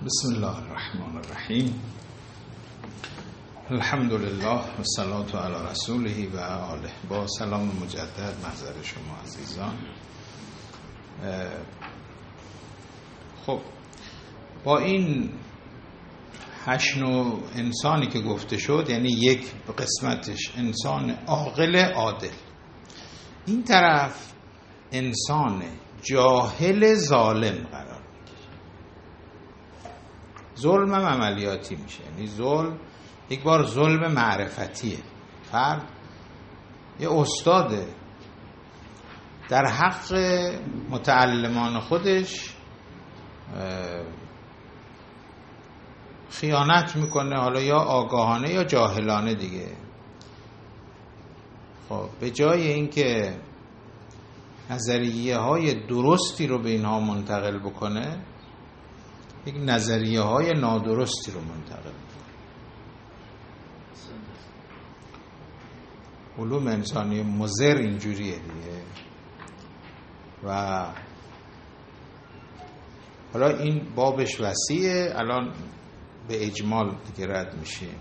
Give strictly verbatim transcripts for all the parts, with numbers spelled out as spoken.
بسم الله الرحمن الرحیم. الحمد لله و صلات علی رسوله و آله. با سلام مجدد محضر شما عزیزان. خب با این هشت نوع انسانی که گفته شد، یعنی یک قسمتش انسان عاقل عادل، این طرف انسان جاهل ظالم قرار میگیره. ظلم هم عملیاتی میشه، یعنی ظلم یک بار ظلم معرفتیه. فرد یه استاده در حق متعلمان خودش خیانت میکنه، حالا یا آگاهانه یا جاهلانه دیگه. خب به جای اینکه نظریه های درستی رو به اینها منتقل بکنه، یک نظریه های نادرستی رو منتقل بکنه. علوم انسانی مضر اینجوریه دیگه. و حالا این بابش وسیعه، الان به اجمال دیگه رد میشیم.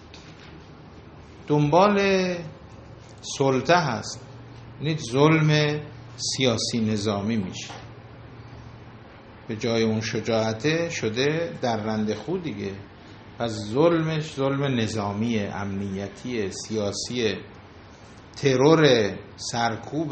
دنبال سلطه هست، یعنی ظلم سیاسی نظامی میشه. به جای اون شجاعته شده در رند خود دیگه. پس ظلمش ظلم نظامی، امنیتی، سیاسی، ترور، سرکوب.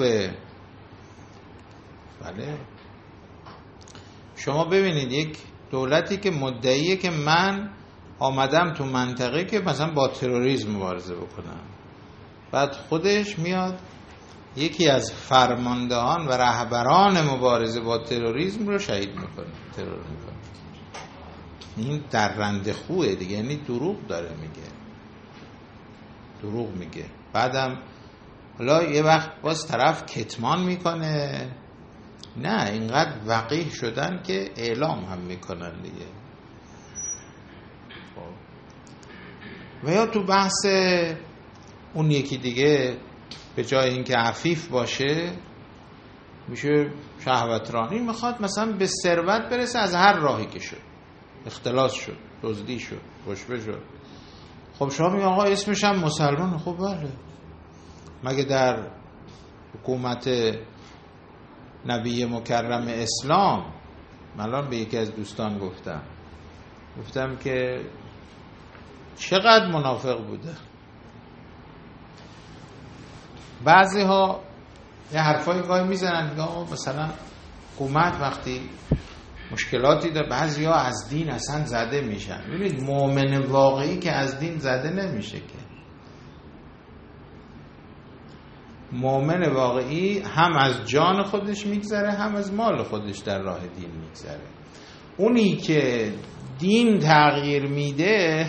بله شما ببینید یک دولتی که مدعیه که من آمدم تو منطقه که مثلا با تروریسم مبارزه بکنم، بعد خودش میاد یکی از فرماندهان و رهبران مبارزه با تروریسم رو شهید میکنه، ترور میکنه. این در رند خوه دیگه، یعنی دروغ داره میگه، دروغ میگه. بعدم حالا یه وقت باز طرف کتمان میکنه، نه اینقدر وقیح شدن که اعلام هم میکنن دیگه. و یا تو بحث اون یکی دیگه، به جای اینکه عفیف باشه میشه شهوترانی، میخواد مثلا به ثروت برسه از هر راهی که شد، اختلاس شد، دزدی شد، رشوه شد. خب شما میگن آقا اسمش هم مسلمان. خب بله، مگه در حکومت نبی مکرم اسلام، الان به یکی از دوستان گفتم گفتم که چقدر منافق بوده. بعضی ها یه حرفای گاهی میزنن، میگن مثلا حکومت وقتی مشکلاتی داره، بعضی ها از دین اصلا زده میشن. ببینید مؤمن واقعی که از دین زده نمیشه که. مؤمن واقعی هم از جان خودش میگذره، هم از مال خودش در راه دین میگذره. اونی که دین تغییر میده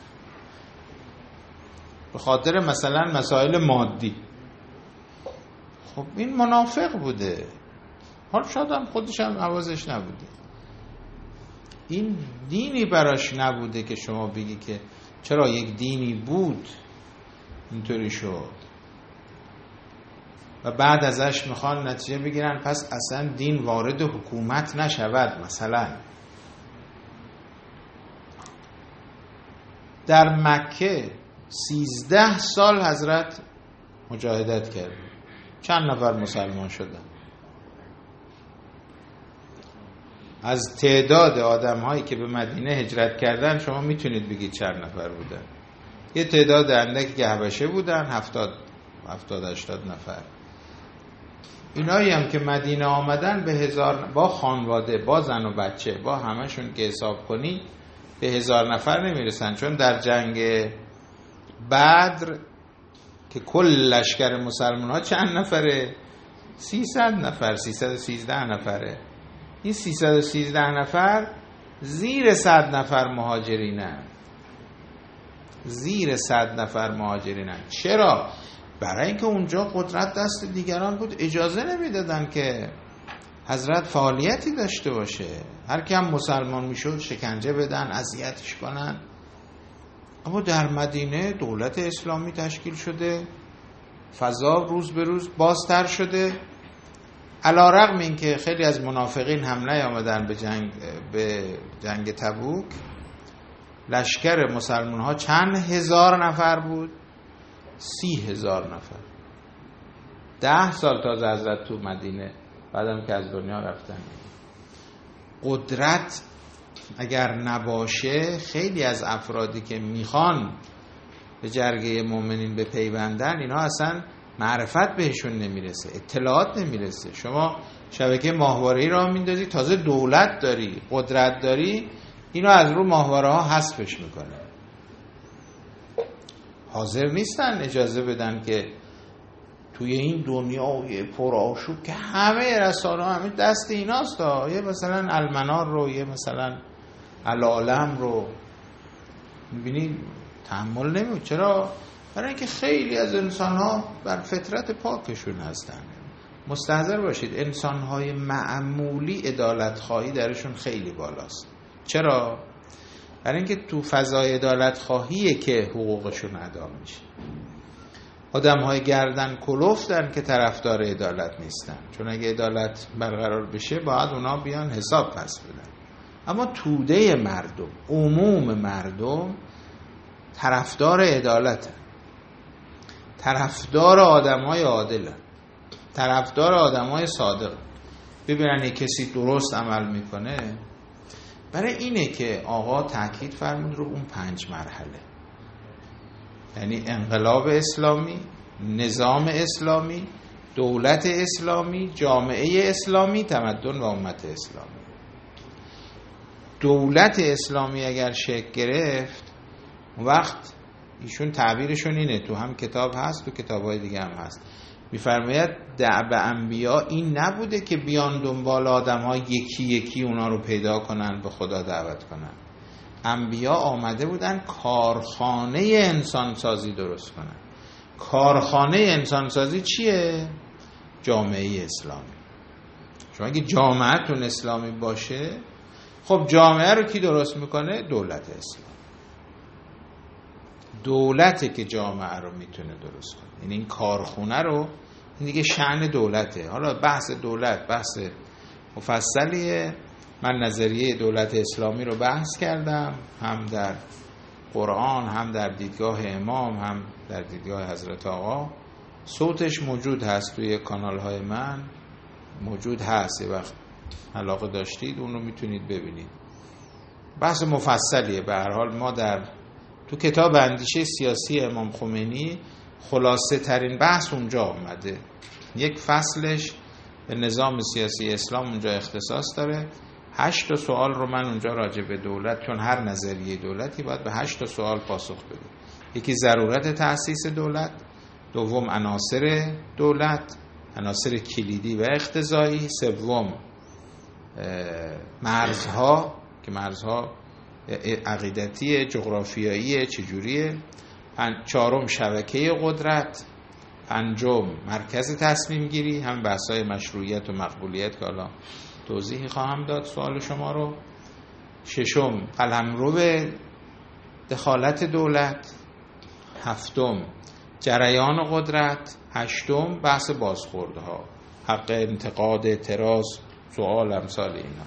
به خاطر مثلا مسائل مادی، خب این منافق بوده. حالا شاید هم خودش هم حواسش نبوده، این دینی براش نبوده که شما بگی که چرا یک دینی بود اینطوری شد. و بعد ازش میخوان نتیجه بگیرن پس اصلا دین وارد حکومت نشود. مثلا در مکه سیزده سال حضرت مجاهدت کرد، چند نفر مسلمان شدن؟ از تعداد آدم هایی که به مدینه هجرت کردن شما میتونید بگید چند نفر بودن؟ یه تعداد اندکی که حبشه بودن، هفتاد هفتاد هشتاد نفر. اینایی هم که مدینه آمدن به هزار، با خانواده، با زن و بچه، با همشون که حساب کنی به هزار نفر نمیرسن. چون در جنگ بدر که کل لشکر مسلمان ها چند نفره؟ سیصد نفر، سیصد و سیزده نفره. این سیصد و سیزده نفر زیر صد نفر مهاجرینن، زیر صد نفر مهاجرینن. چرا؟ برای اینکه اونجا قدرت دست دیگران بود، اجازه نمیدادن که حضرت فعالیتی داشته باشه. هر کی هم مسلمان میشد شکنجه بدن، اذیتش کنن. اما در مدینه دولت اسلامی تشکیل شده، فضا روز به روز بازتر شده. علی‌رغم این که خیلی از منافقین هم نیامدن به جنگ به جنگ تبوک، لشکر مسلمان ها چند هزار نفر بود؟ سی هزار نفر. ده سال تازه حضرت تو مدینه، بعدم که از دنیا رفتن. قدرت اگر نباشه، خیلی از افرادی که میخوان به جرگه مؤمنین بپیوندن، اینا اصلا معرفت بهشون نمیرسه، اطلاعات نمیرسه. شما شبکه ماهواره‌ای راه میندازی، تازه دولت داری، قدرت داری، اینا از رو ماهواره ها حذفش میکنه. حاضر نیستن اجازه بدن که توی این دنیای پرآشوب که همه رسانه ها همه دست ایناست، یه مثلا المنار رو، یه مثلا العالم رو میبینی تحمل نمی‌کنه. چرا؟ برای اینکه خیلی از انسان ها بر فطرت پاکشون هستن. مستحضر باشید انسان های معمولی عدالت خواهی درشون خیلی بالاست. چرا؟ برای اینکه تو فضای عدالت خواهیه که حقوقشون ادا میشه. آدم های گردن کلفتن که طرفدار عدالت نیستن، چون اگه عدالت برقرار بشه باید اونا بیان حساب پس بدن. اما توده مردم، عموم مردم طرفدار عدالتن، طرفدار آدم های عادلن، طرفدار آدم های صادق. ببینن یک کسی درست عمل میکنه. برای اینه که آقا تاکید فرمود رو اون پنج مرحله، یعنی انقلاب اسلامی، نظام اسلامی، دولت اسلامی، جامعه اسلامی، تمدن و امت اسلامی. دولت اسلامی اگر شکل گرفت، وقت ایشون تعبیرشون اینه، تو هم کتاب هست، تو کتاب‌های دیگه هم هست، میفرماید دعو انبیا این نبوده که بیان دنبال آدم‌ها یکی یکی اونا رو پیدا کنن به خدا دعوت کنن. انبیا آمده بودن کارخانه انسانسازی درست کنن. کارخانه انسانسازی چیه؟ جامعه اسلامی. شما اگه جامعهتون اسلامی باشه، خب جامعه رو کی درست میکنه؟ دولت اسلام. دولته که جامعه رو میتونه درست کنه. یعنی این کارخونه رو، این دیگه شأن دولته. حالا بحث دولت بحث مفصلیه. من نظریه دولت اسلامی رو بحث کردم، هم در قرآن، هم در دیدگاه امام، هم در دیدگاه حضرت آقا. صوتش موجود هست توی کانال های من، موجود هست. یه وقت علاقه داشتید اون رو میتونید ببینید. بحث مفصلیه. به هر حال ما در تو کتاب اندیشه سیاسی امام خمینی خلاصه ترین بحث اونجا آمده. یک فصلش به نظام سیاسی اسلام اونجا اختصاص داره. هشت تا سوال رو من اونجا راجع به دولت، چون هر نظریه دولتی باید به هشت تا سوال پاسخ بده. یکی ضرورت تأسیس دولت، دوم عناصر دولت، عناصر کلیدی و اقتضایی، سوم مرزها که مرزها عقیدتی، جغرافیایی چجوریه، چهارم شبکه قدرت، پنجم مرکز تصمیم گیری، هم بحث‌های مشروعیت و مقبولیت که حالا توضیحی خواهم داد سوال شما رو، ششم قلمرو دخالت دولت، هفتم جریان قدرت، هشتم بحث بازخوردها، حق انتقاد، اعتراض، سوال، امثال اینا.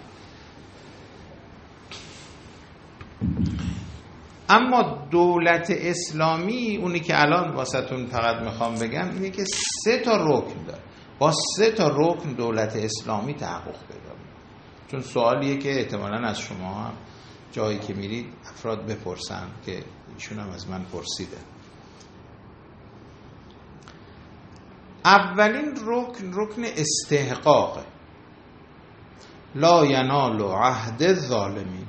اما دولت اسلامی، اونی که الان واسهتون فقط میخوام بگم اینه که سه تا رکن داره. با سه تا رکن دولت اسلامی تحقق پیدا میکنه. چون سوالیه که احتمالاً از شما هم جایی که میرید افراد بپرسن که ایشون هم از من پرسیده. اولین رکن رکن استحقاقه. لا ینال عهد الظالمین.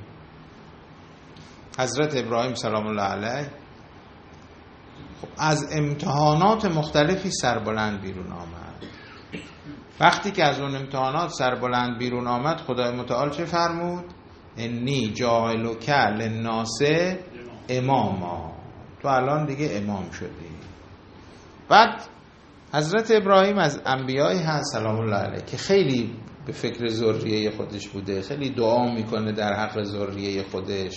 حضرت ابراهیم سلام الله علیه خب از امتحانات مختلفی سربلند بیرون آمد. وقتی که از اون امتحانات سربلند بیرون آمد، خدای متعال چه فرمود؟ انی جاعلک للناس اماما. تو الان دیگه امام شدی. بعد حضرت ابراهیم از انبیایی هست سلام الله علیه که خیلی به فکر ذریه خودش بوده، خیلی دعا میکنه در حق ذریه خودش،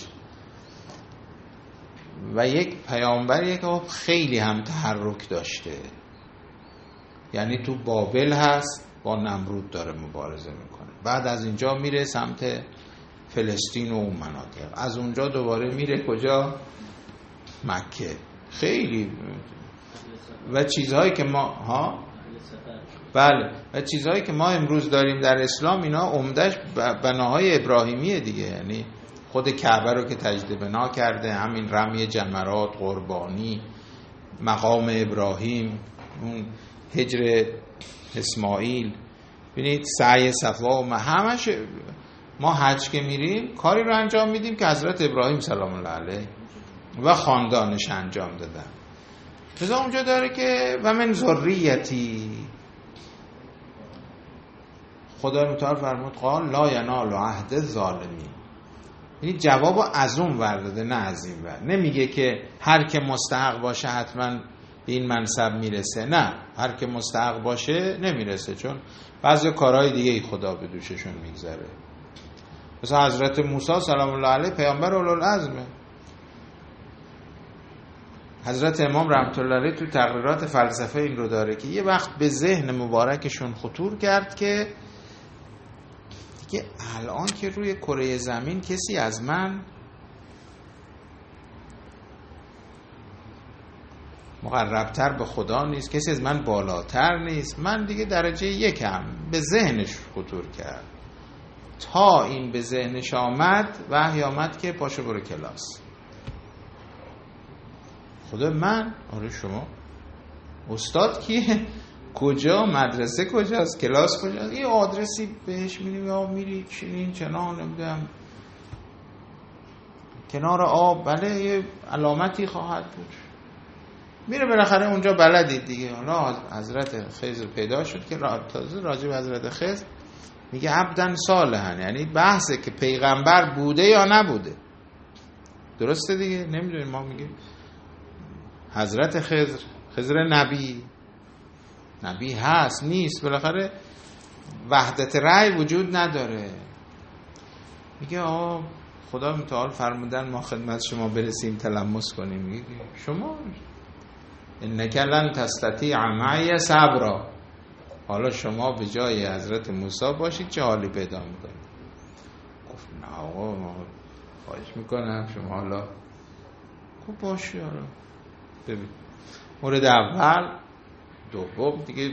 و یک پیامبریه که خیلی هم تحرک داشته. یعنی تو بابل هست، با نمرود داره مبارزه میکنه. بعد از اینجا میره سمت فلسطین و اون مناطق، از اونجا دوباره میره کجا؟ مکه. خیلی و چیزهایی که ما ها بله و چیزهایی که ما امروز داریم در اسلام اینا عمدهش بناهای ابراهیمیه دیگه، یعنی خود کعبه رو که تجدید بنا کرده، همین رمی جمرات، قربانی، مقام ابراهیم، اون هجر اسماعیل، ببینید سعی صفا و همش ما حج که میریم کاری رو انجام میدیم که حضرت ابراهیم سلام الله علیه و خاندانش انجام دادن. لذا اونجا داره که و من ذریتی، خدا متعال فرمود قال لا ینال عهد الظالمین، یعنی جوابو از اون ور داده نه از این ور. نمیگه که هر که مستحق باشه حتما به این منصب میرسه، نه، هر که مستحق باشه نمیرسه، چون بعضی کارهای دیگه ای خدا به دوششون میگذره. مثلا حضرت موسی سلام الله علیه پیامبر اولوالعزمه. حضرت امام رحمت الله علیه تو تقریرات فلسفه این رو داره که یه وقت به ذهن مبارکشون خطور کرد که دیگه الان که روی کره زمین کسی از من مقربتر به خدا نیست، کسی از من بالاتر نیست، من دیگه درجه یکم. به ذهنش خطور کرد. تا این به ذهنش آمد وحی آمد که پاشو برو کلاس. خدا من؟ آره شما؟ استاد کیه؟ کجا؟ مدرسه کجاست؟ کلاس کجاست؟ یه آدرسی بهش میدیم یا میری چنین چنان نمیدونم کنار آب، بله یه علامتی خواهد بود، میره بالاخره اونجا بلدید دیگه. حالا حضرت خضر پیدا شد که تازه راجع به حضرت خضر میگه عبدن صالحن، یعنی بحثه که پیغمبر بوده یا نبوده. درسته دیگه؟ نمیدونیم، ما میگیم حضرت خضر، خضر نبی، نبی هست نیست، بالاخره وحدت رأی وجود نداره. میگه آه خدا متعال فرمودن ما خدمت شما برسیم تلمس کنیم. میگه شما انک لن تستطیع معی صبرا، حالا شما به جای حضرت موسی باشید چه حالی پیدا میکنید؟ گفت نه آقا ما خواهش میکنم شما حالا. گفت باشی. آره ببین مورد اول دوم دیگه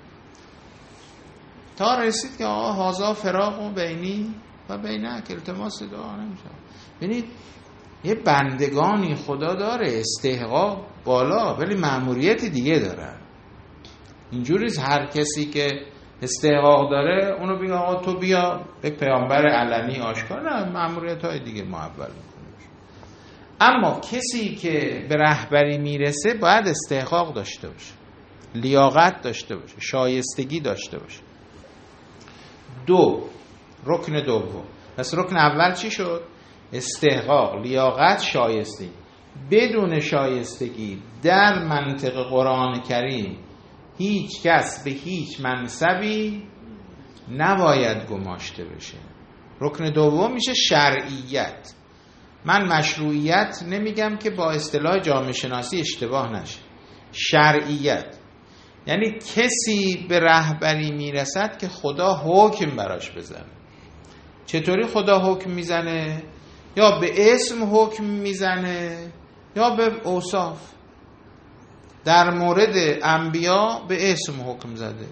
تا رسید که آقا هازا فراق و بینی و بینک، التماس دعا نمیشه. ببینید یه بندگانی خدا داره استحقاق بالا ولی مأموریت دیگه دارن. اینجوری هر کسی که استحقاق داره اونو بگه آقا تو بیا به پیامبر علنی آشکار، نه، مأموریت های دیگه محول میکنه. اما کسی که به رهبری میرسه باید استحقاق داشته باشه، لیاقت داشته باشه، شایستگی داشته باشه. دو، رکن دوم. پس رکن اول چی شد؟ استحقاق، لیاقت، شایستگی. بدون شایستگی در منطق قرآن کریم هیچ کس به هیچ منصبی نباید گماشته بشه. رکن دوم میشه شرعیت. من مشروعیت نمیگم که با اصطلاح جامعه شناسی اشتباه نشه. شرعیت یعنی کسی به رهبری میرسد که خدا حکم براش بزنه. چطوری خدا حکم میزنه؟ یا به اسم حکم میزنه یا به اوصاف. در مورد انبیا به اسم حکم زده.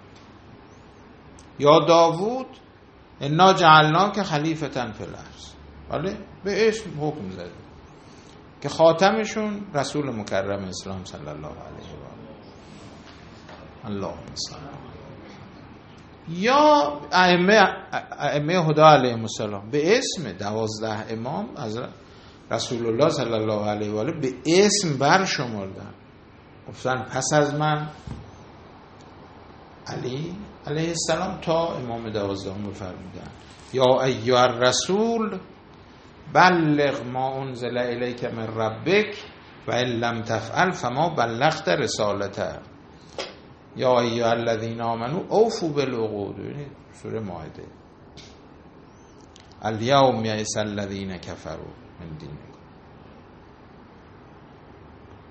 یا داوود انا جعلناک خلیفة فی الارض، بله به اسم حکم زده که خاتمشون رسول مکرم اسلام صلی الله علیه و آله. اللهم صل. یا ائمه ائمه هدی علیهم السلام به اسم دوازده امام از رسول الله صلی الله علیه و آله به اسم برشمردن، گفتن پس از من علی علیه السلام تا امام دوازدهم فرمودن یا ایها الرسول بلغ ما انزل الیک من ربک و ان لم تفعل فما بلغت رسالته یا ایها الذین آمنوا اوفوا بالعقود. سوره مائده. الیوم یئس الذین کفروا من دینکم.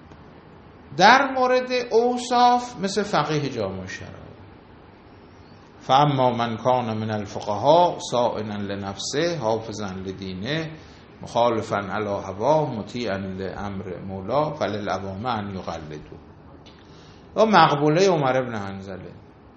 در مورد اوصاف مثل فقیه جامع شرایع فاما من کان من الفقهاء صائنا لنفسه حافظا لدینه مخالفا علی هواه مطیعا لامر مولا فللعوام ان یقلدوا. و مقبوله عمر ابن حنظله،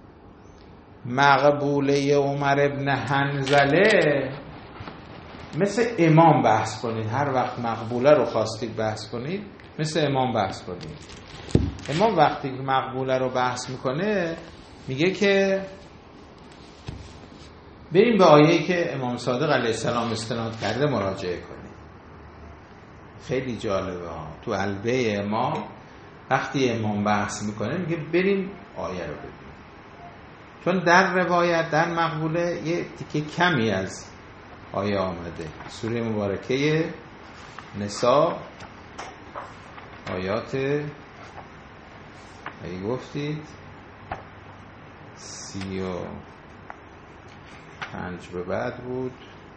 مقبوله عمر ابن حنظله مثل امام بحث کنید. هر وقت مقبوله رو خواستید بحث کنید مثل امام بحث کنید. امام وقتی مقبوله رو بحث میکنه میگه که بریم به آیه‌ای که امام صادق علیه السلام استناد کرده مراجعه کنیم. خیلی جالبه ها. تو علبه امام وقتی امام بحث میکنه میگه بریم آیه رو ببینیم، چون در روایت در مقبوله یه تیکه کمی از آیه آمده. سوره مبارکه نساء آیات ای گفتید سی و پنج به بعد بود.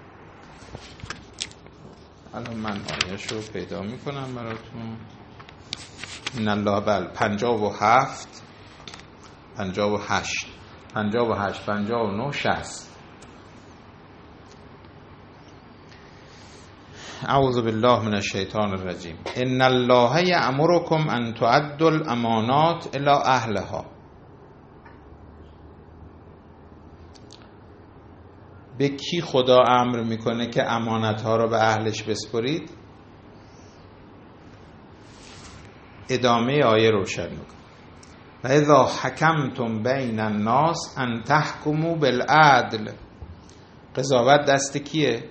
الان من آیه‌شو پیدا میکنم براتون. این الله بل پنجاه و هفت پنجاه و هشت پنجاه و هشت پنجاه و نه شصت. اعوذ بالله من الشیطان الرجیم. ان الله یأمرکم ان تؤدوا الامانات الی اهلها. به کی خدا امر میکنه که امانت ها رو به اهلش بسپرید؟ ادامه آیه روشن میکنه. و اذا حکمتم بین الناس ان تحکموا بالعدل. قضاوت دست کیه؟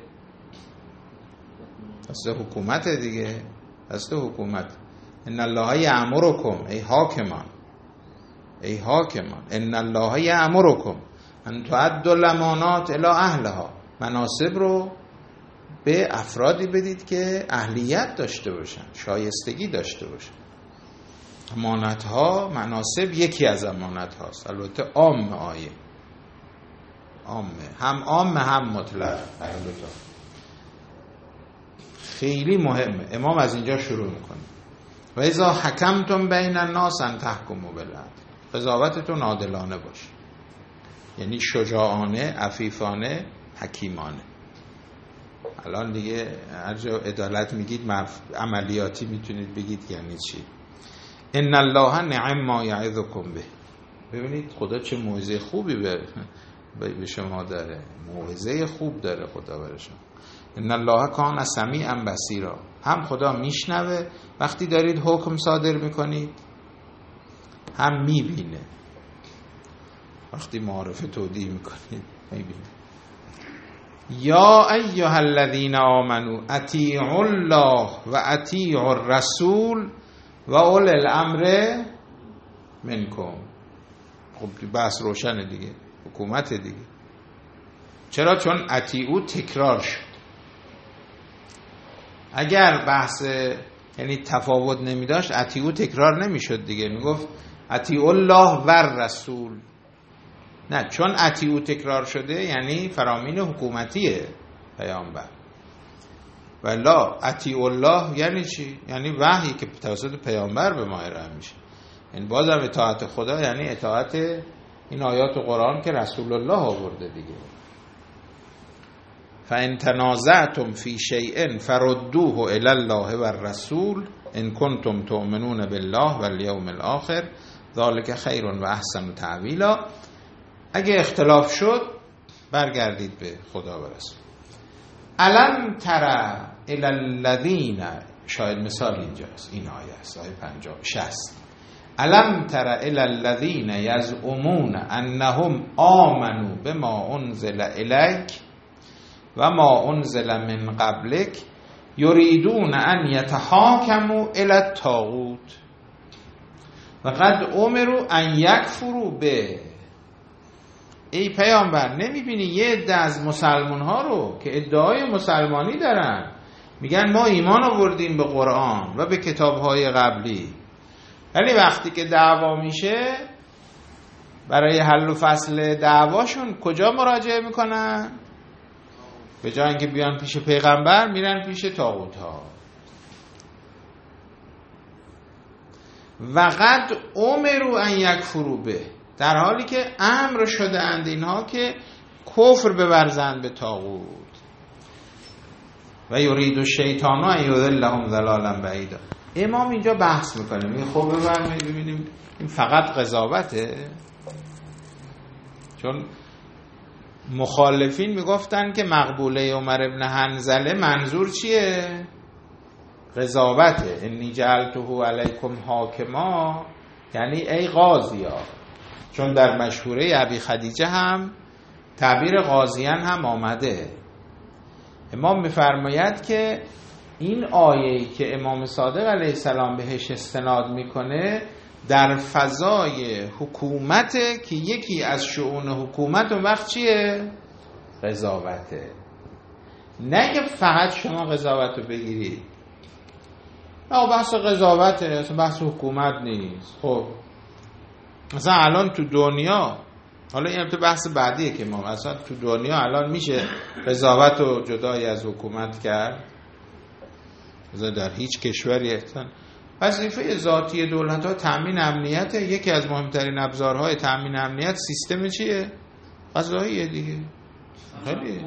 دست حکومت دیگه، دست حکومت. ان الله یأمرکم، ای حاکمان، ای حاکمان، ان الله یأمرکم ان تؤدوا الامانات الی اهلها. مناصب رو به افرادی بدید که اهلیت داشته باشن، شایستگی داشته باشن. امانت ها، مناصب یکی از امانت هاست. البته عام آیه عامه، هم عام هم مطلق. خیلی مهمه. امام از اینجا شروع میکنه. و اذا حکمتم بین الناس ان تحکموا بالعدل. قضاوتتون عادلانه باشه، یعنی شجاعانه، عفیفانه، حکیمانه. الان دیگه هر جا عدالت میگید مرف... عملیاتی میتونید بگید یعنی چی. ان الله نعم ما یعظکم به. ببینید خدا چه موعظه خوبی به به شما داره، موعظه خوب داره خدا برای شما. ان الله کان سمیعا بصیرا. هم خدا میشنوه وقتی دارید حکم صادر میکنید، هم میبینه وقتی معارفه تودیع میکنید، میبینه. یا ایها الذین آمنوا اطیعوا الله و اطیعوا الرسول و اولی الامر منکم. خب بحث روشنه دیگه، حکومت دیگه. چرا؟ چون اطیعوا تکرار شد. اگر بحث یعنی تفاوت نمی داشت اطیعوا تکرار نمی شد دیگه، می گفت اطیعوا الله و رسول. نه، چون اطیعوا تکرار شده یعنی فرامین حکومتیه پیامبر. والا اطیعوا الله یعنی چی؟ یعنی وحی که توسط پیامبر به ما ارائه میشه. این بازم اطاعت خدا یعنی اطاعت این آیات قرآن که رسول الله آورده دیگه. فَإِن تَنَازَعْتُمْ فِي شَيْءٍ فَرُدُّوهُ إِلَى اللَّهِ وَالرَّسُولِ إِن كُنتُمْ تُؤْمِنُونَ بِاللَّهِ وَالْيَوْمِ الْآخِرِ ذَلِكَ خَيْرٌ وَأَحْسَنُ تَأْوِيلًا. اگه اختلاف شد برگردید به خدا و رسول. الم تر الی الذین، شاید مثال اینجاست، این آیه است، آیه پنجاه شصت. الم تر الی الذین یزعمون انهم آمنوا بما انزل الیک و ما انزل من قبلک یریدون ان یتحاکموا الی الطاغوت و قد امروا ان یکفروا به. ای پیامبر نمیبینی یه عده از مسلمان ها رو که ادعای مسلمانی دارن میگن ما ایمان آوردیم به قرآن و به کتابهای قبلی، ولی وقتی که دعوا میشه برای حل و فصل دعواشون کجا مراجعه میکنن؟ به جای اینکه بیان پیش پیغمبر میرن پیش طاغوت ها. و قد امروا ان یکفروا به. در حالی که امر شده اند اینها که کفر بورزند به طاغوت. و یرید الشیطان ان یضلهم ضلالا بعیدا. امام اینجا بحث میکنه، میگه خب ببینید ببینیم این فقط قضاوته؟ چون مخالفین میگفتن که مقبوله عمر ابن حنظله منظور چیه؟ قضاوته. انی جعلته علیکم حاکما، یعنی ای قاضیا. چون در مشهوره ابی خدیجه هم تعبیر قاضیان هم آمده. امام میفرماید که این آیه‌ای که امام صادق علیه السلام بهش استناد میکنه در فضای حکومت که یکی از شؤون حکومت اون وقت چیه؟ قضاوته. نه که فقط شما قضاوت رو بگیرید. نه بحث قضاوته، اصلا بحث حکومت نیست. خب مثلا الان تو دنیا، حالا این تو بحث بعدیه که ما اصلا تو دنیا الان میشه قضاوت رو جدای از حکومت کرد؟ مثلا در هیچ کشوری اصلا وظیفه ذاتی دولت ها تامین امنیت. یکی از مهمترین ابزارهای تامین امنیت سیستم چیه؟ قضاییه دیگه. خیلی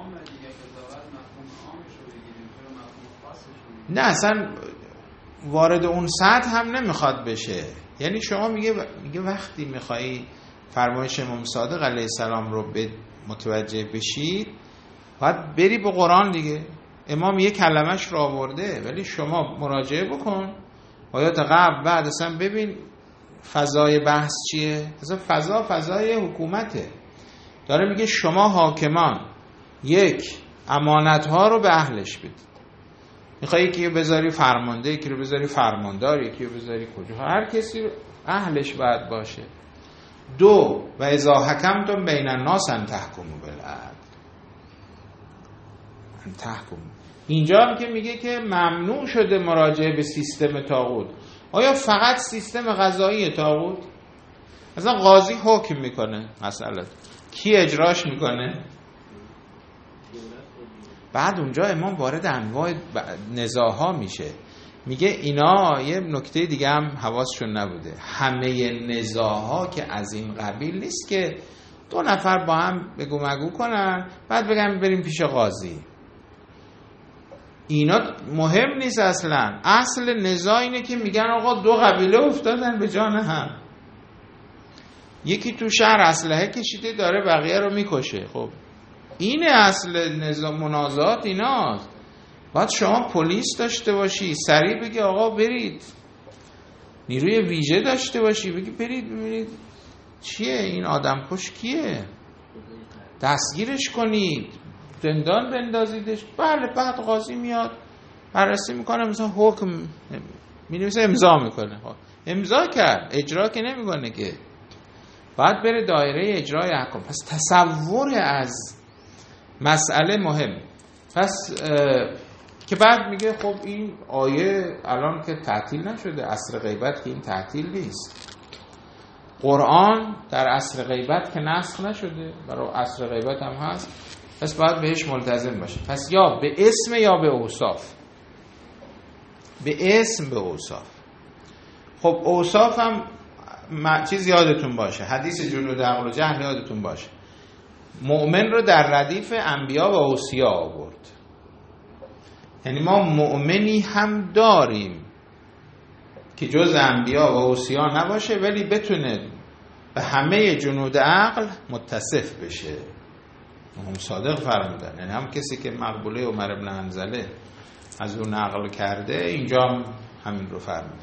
نه اصلا وارد اون سطح هم نمیخواد بشه. یعنی شما میگه میگه وقتی میخوایی فرمایش امام صادق علیه السلام رو به متوجه بشید باید بری به قرآن دیگه. امام یک کلمش رو آورده، ولی شما مراجعه بکن آیات قبل بعد اصلا ببین فضای بحث چیه. اصلا فضا فضای حکومته. داره میگه شما حاکمان یک امانتها رو به اهلش بدید. میخوای یکی رو بذاری فرمانده، یکی رو بذاری فرماندار، یکی رو بذاری کجا، هر کسی رو اهلش باید باشه. دو و اذا حکمتم بین الناس ان تحکموا بالعدل. ان تحکموا. اینجا هم که میگه که ممنوع شده مراجعه به سیستم طاغوت. آیا فقط سیستم قضایی طاغوت؟ مثلا قاضی حکم میکنه، مسئله کی اجراش میکنه؟ بعد اونجا امام وارد انواع نزاع‌ها میشه، میگه اینا یه نکته دیگه هم حواسشون نبوده. همه نزاع‌ها که از این قبیل نیست که دو نفر با هم بگو مگو کنن بعد بگن بریم پیش قاضی. اینا مهم نیست اصلا. اصل نزاع اینه که میگن آقا دو قبیله افتادن به جان هم، یکی تو شهر اسلحه کشیده داره بقیه رو میکشه. خب اینه اصل نزاع منازعات ایناست. باید شما پلیس داشته باشی سریع بگی آقا برید، نیروی ویژه داشته باشی بگی برید ببینید چیه این آدم کش کیه، دستگیرش کنید، زندان بندازیدش. بله بعد قاضی میاد بررسی میکنه، مثلا حکم مینویسه امضا میکنه. امضا کرد، اجرا که نمیکنه که، باید بره دایره اجرای احکام. پس تصور از مسئله مهم. پس که بعد میگه خب این آیه الان که تعطیل نشده، عصر غیبت که این تعطیل نیست، قرآن در عصر غیبت که نسخ نشده، برای عصر غیبت هم هست، پس باید بهش ملتزم باشه. پس یا به اسم یا به اوصاف. به اسم به اوصاف. خب اوصاف هم چیز یادتون باشه، حدیث جنود عقل و جهل یادتون باشه، مؤمن رو در ردیف انبیا و اوصیا آورد. یعنی ما مؤمنی هم داریم که جز انبیا و اوصیا نباشه ولی بتونه به همه جنود عقل متصف بشه. هم صادق فرمودن، یعنی هم کسی که مقبوله عمر ابن حنظله از اون نقل کرده اینجا هم همین رو فرمودن.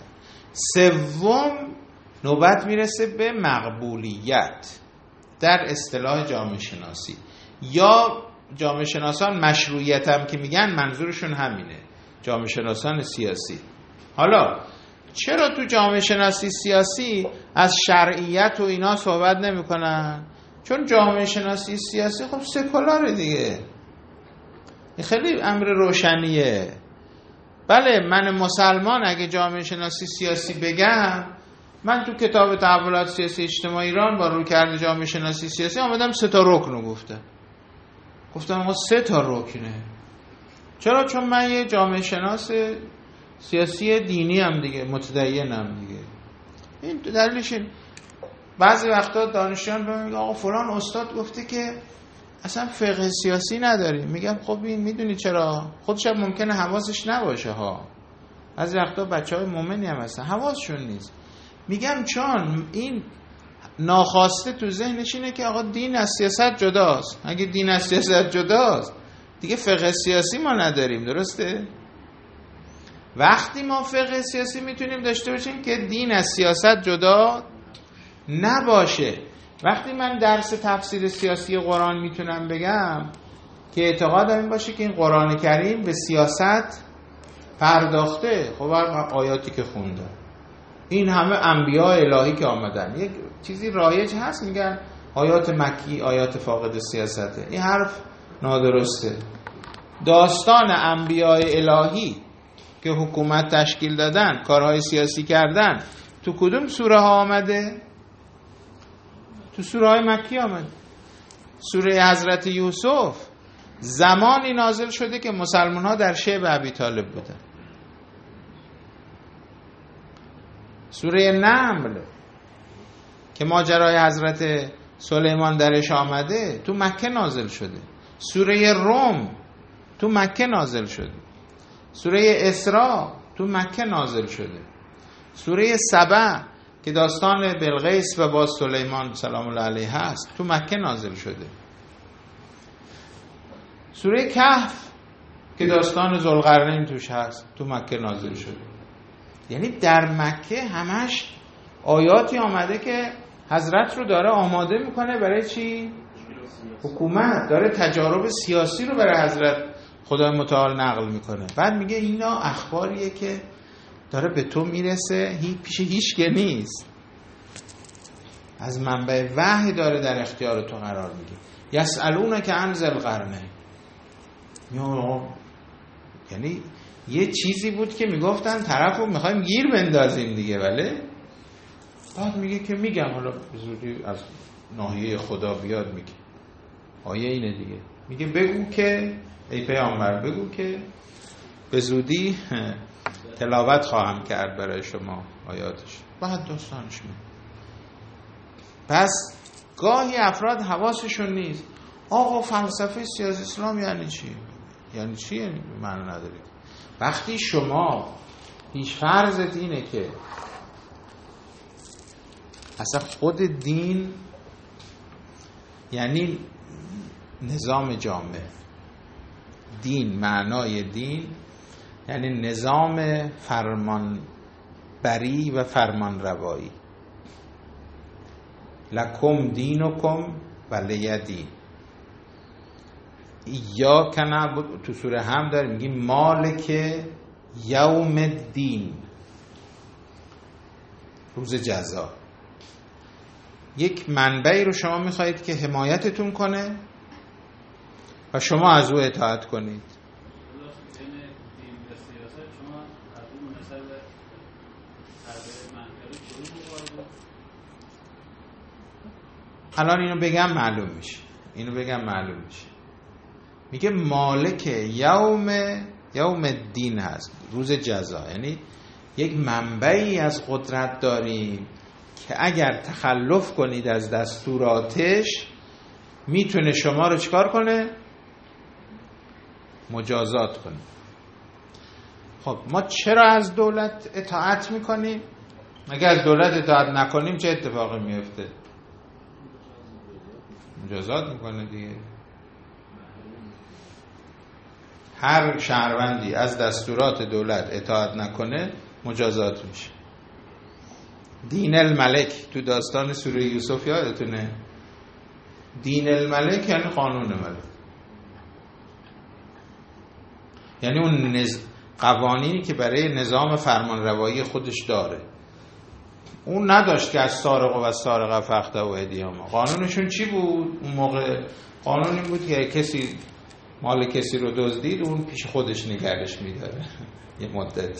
سوم نوبت میرسه به مقبولیت در اصطلاح جامعه شناسی، یا جامعه شناسان مشروعیت هم که میگن منظورشون همینه، جامعه شناسان سیاسی. حالا چرا تو جامعه شناسی سیاسی از شرعیت و اینا صحبت نمی کنن؟ چون جامعه شناسی سیاسی خب سکولاره دیگه، این خیلی امر روشنیه. بله من مسلمان اگه جامعه شناسی سیاسی بگم، من تو کتاب تحولات سیاسی اجتماعی ایران با رویکرد جامعه شناسی سیاسی آمدم سه تا رکن رو گفتم گفتم ما سه تا رکنه. چرا؟ چون من یه جامعه شناس سیاسی دینی هم دیگه، متدینم دیگه. این دلیلش این بعضی وقتا دانشجویان به من میگن آقا فلان استاد گفته که اصلا فقه سیاسی نداریم. میگم خب این میدونی چرا؟ خودش هم ممکنه حواسش نباشه ها. از وقتا بچهای مومنی هم هستن حواسشون نیست. میگم چون این ناخواسته تو ذهنش اینه که آقا دین از سیاست جداست. اگه دین از سیاست جداست دیگه فقه سیاسی ما نداریم، درسته؟ وقتی ما فقه سیاسی میتونیم داشته باشیم که دین از سیاست جدا نباشه. وقتی من درس تفسیر سیاسی قرآن میتونم بگم که اعتقادم این باشه که این قرآن کریم به سیاست پرداخته. خب آیاتی که خوندم، این همه انبیاء الهی که آمدن، یک چیزی رایج هست میگن آیات مکی آیات فاقد سیاسته. این حرف نادرسته. داستان انبیاء الهی که حکومت تشکیل دادن، کارهای سیاسی کردن، تو کدوم سوره ها آمده؟ تو سوره های مکی آمده. سوره حضرت یوسف زمانی نازل شده که مسلمان ها در شعب ابی طالب بودن. سوره نمل که ماجرای حضرت سلیمان درش آمده تو مکه نازل شده. سوره روم تو مکه نازل شده. سوره اسراء تو مکه نازل شده. سوره سبع که داستان بلقیس و با سلیمان سلام الله علیه هست تو مکه نازل شده. سوره کهف که داستان ذوالقرنین توش هست تو مکه نازل شده. یعنی در مکه همش آیاتی آمده که حضرت رو داره آماده میکنه برای چی؟ حکومت. داره تجارب سیاسی رو برای حضرت خدای متعال نقل میکنه. بعد میگه اینا اخباریه که داره به تو میرسه، هی پیش هیچ که نیست، از منبع وحی داره در اختیار تو قرار میگه. یسالونک عن ذی القرنین. یعنی یه چیزی بود که میگفتن طرفو میخوایم گیر بندازیم دیگه، ولی بعد میگه که میگم حالا به زودی از ناحیه خدا بیاد میگه. آیه اینه دیگه، میگه بگو که ای پیامبر بگو که به زودی تلاوت خواهم کرد برای شما آیاتش. بعد داستانش میگه. پس گاهی افراد حواسشون نیست آقا فلسفه سیاسی اسلام یعنی چی؟ یعنی چی؟ یعنی معنی نداره. وقتی شما پیش فرضت اینه که اصلا خود دین یعنی نظام جامع، دین معنای دین یعنی نظام فرمانبری و فرمانروایی. لکم دینکم ولی دین. یا کنه تو سوره هم داریم میگیم مالک یوم الدین، روز جزا. یک منبعی رو شما میخواهید که حمایتتون کنه و شما از او اطاعت کنید. الان اینو بگم معلوم میشه. اینو بگم معلوم میشه. میگه مالک یوم یوم الدین هست، روز جزا. یعنی یک منبعی از قدرت داریم که اگر تخلف کنید از دستوراتش میتونه شما رو چیکار کنه؟ مجازات کنه. خب ما چرا از دولت اطاعت میکنیم؟ اگر از دولت اطاعت نکنیم چه اتفاقی میفته؟ مجازات میکنه دیگه. هر شهروندی از دستورات دولت اطاعت نکنه مجازات میشه. دین الملک تو داستان سوره یوسف یادتونه؟ دین الملک یعنی قانون ملک، یعنی اون نز... قوانینی که برای نظام فرمانروایی خودش داره. اون نداشت که از سارق و سارقه فخته و هدیه‌ما. قانونشون چی بود اون موقع؟ قانون این بود که کسی مال کسی رو دزدید اون پیش خودش نگهش می‌داره یه مدتی.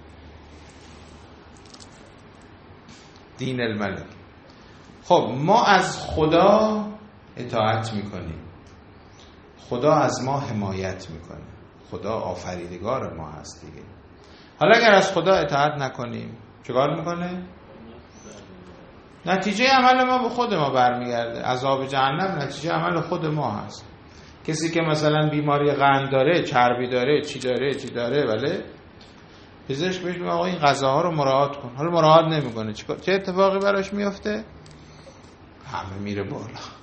دین الملک. خب ما از خدا اطاعت میکنیم، خدا از ما حمایت میکنه، خدا آفریدگار ما هست دیگه. حالا اگر از خدا اطاعت نکنیم چیکار میکنه؟ نتیجه عمل ما به خود ما برمیگرده. عذاب جهنم نتیجه عمل خود ما هست. کسی که مثلا بیماری قند داره، چربی داره، چی داره چی داره، ولی پزشک بهش میگه آقا این غذاها رو مراعات کن، حالا مراعات نمیکنه، چه اتفاقی براش میفته؟ همه میره بالا.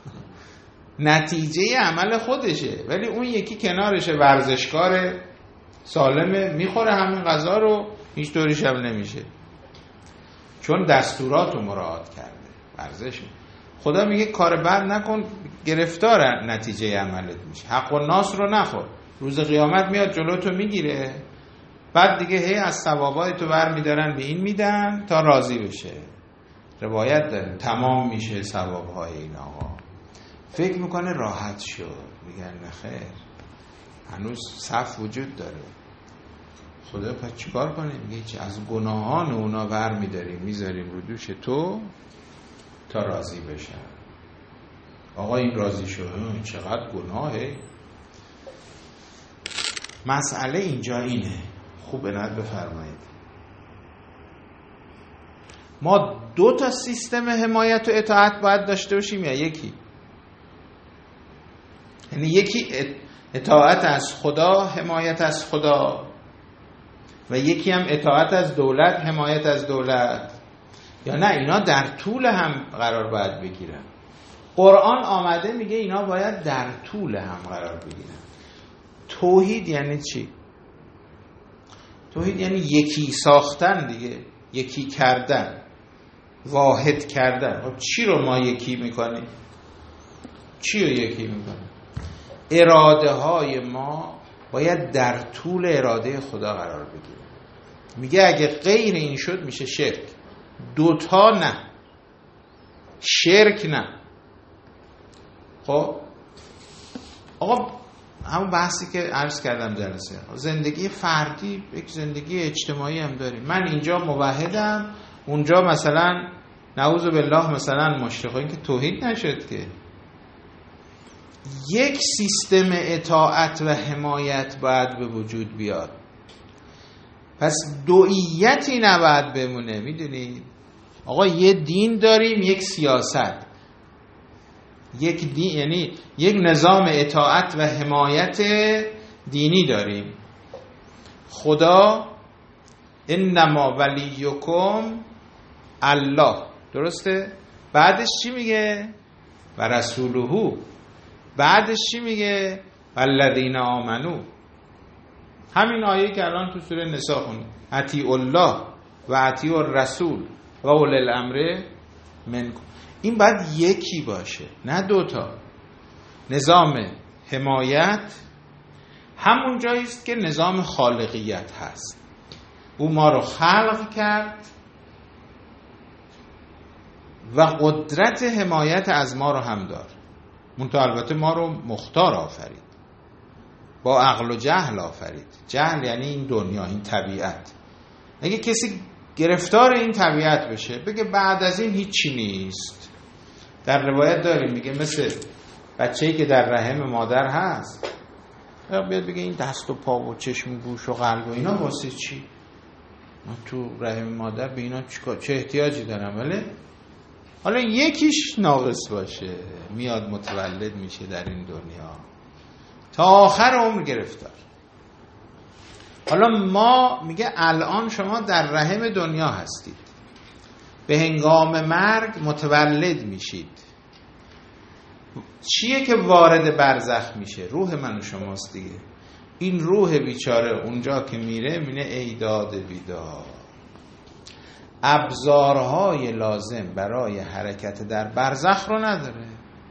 نتیجه عمل خودشه. ولی اون یکی کنارشه، ورزشکار سالمه، میخوره همین غذا رو، هیچ طوریش هم نمیشه، چون دستورات رو مراعات کرده، ورزش میکنه. خدا میگه کار بد نکن، گرفتار نتیجه عملت میشه. حق و ناس رو نخور، روز قیامت میاد جلوتو میگیره، بعد دیگه هی از ثوابای تو برمیدارن به این میدن تا راضی بشه. روایت داریم تمام میشه ثوابهای این آقا، فکر میکنه راحت شد، میگن نخیر، هنوز صف وجود داره. خدا پس چیکار کنیم؟ میگه چی؟ از گناهان اونا برمیداریم میذاریم رو دوش تو تا راضی بشن. آقا این راضی شد، چقدر گناهه. مسئله اینجا اینه، خوب عنایت بفرمایید. ما دو تا سیستم حمایت و اطاعت باید داشته باشیم یا یکی؟ یعنی یکی اطاعت از خدا، حمایت از خدا، و یکی هم اطاعت از دولت، حمایت از دولت، یا نه اینا در طول هم قرار باید بگیرن؟ قرآن آمده میگه اینا باید در طول هم قرار بگیرن. توحید یعنی چی؟ توحید یعنی یکی ساختن دیگه، یکی کردن، واحد کردن. خب چی رو ما یکی میکنیم؟ چی رو یکی میکنیم؟ اراده های ما باید در طول اراده خدا قرار بگیره. میگه اگه غیر این شد میشه شرک. دوتا نه، شرک نه. خب آقا همون بحثی که عرض کردم جلسه، زندگی فردی یک زندگی اجتماعی هم داریم. من اینجا موحدم، اونجا مثلا نعوذ بالله مثلا مشرک، این که توحید نشد که. یک سیستم اطاعت و حمایت باید به وجود بیاد. پس دوئیتی نباید بمونه. میدونید آقا یه دین داریم، یک سیاست، یک دین یعنی یک نظام اطاعت و حمایت دینی داریم. خدا انما ولیکم الله، درسته؟ بعدش چی میگه؟ و رسوله. بعدش چی میگه؟ والذین آمنو. همین آیه که الان تو سوره نساء خوندیم، اطیعوا الله و اطیعوا الرسول و اولی الامر منکم. این باید یکی باشه، نه دوتا. نظام حمایت همون جایی است که نظام خالقیت هست. او ما رو خلق کرد و قدرت حمایت از ما رو هم دار. منتها البته ما رو مختار آفرید، با عقل و جهل آفرید. جهل یعنی این دنیا، این طبیعت. اگه کسی گرفتار این طبیعت بشه بگه بعد از این هیچی نیست، در روایت داریم میگه مثل بچه‌ای که در رحم مادر هست، بیاد بگه این دست و پا و چشم و گوش و قلب و اینا واسه چی؟ من تو رحم مادر به اینا چیکار، چه احتیاجی دارم؟ ولی حالا یکیش ناقص باشه، میاد متولد میشه در این دنیا تا آخر عمر گرفتار. حالا ما میگه الان شما در رحم دنیا هستید، به هنگام مرگ متولد میشید. چیه که وارد برزخ میشه؟ روح من و شماست دیگه. این روح بیچاره اونجا که میره مینه ای داد بیداد، ابزارهای لازم برای حرکت در برزخ رو نداره.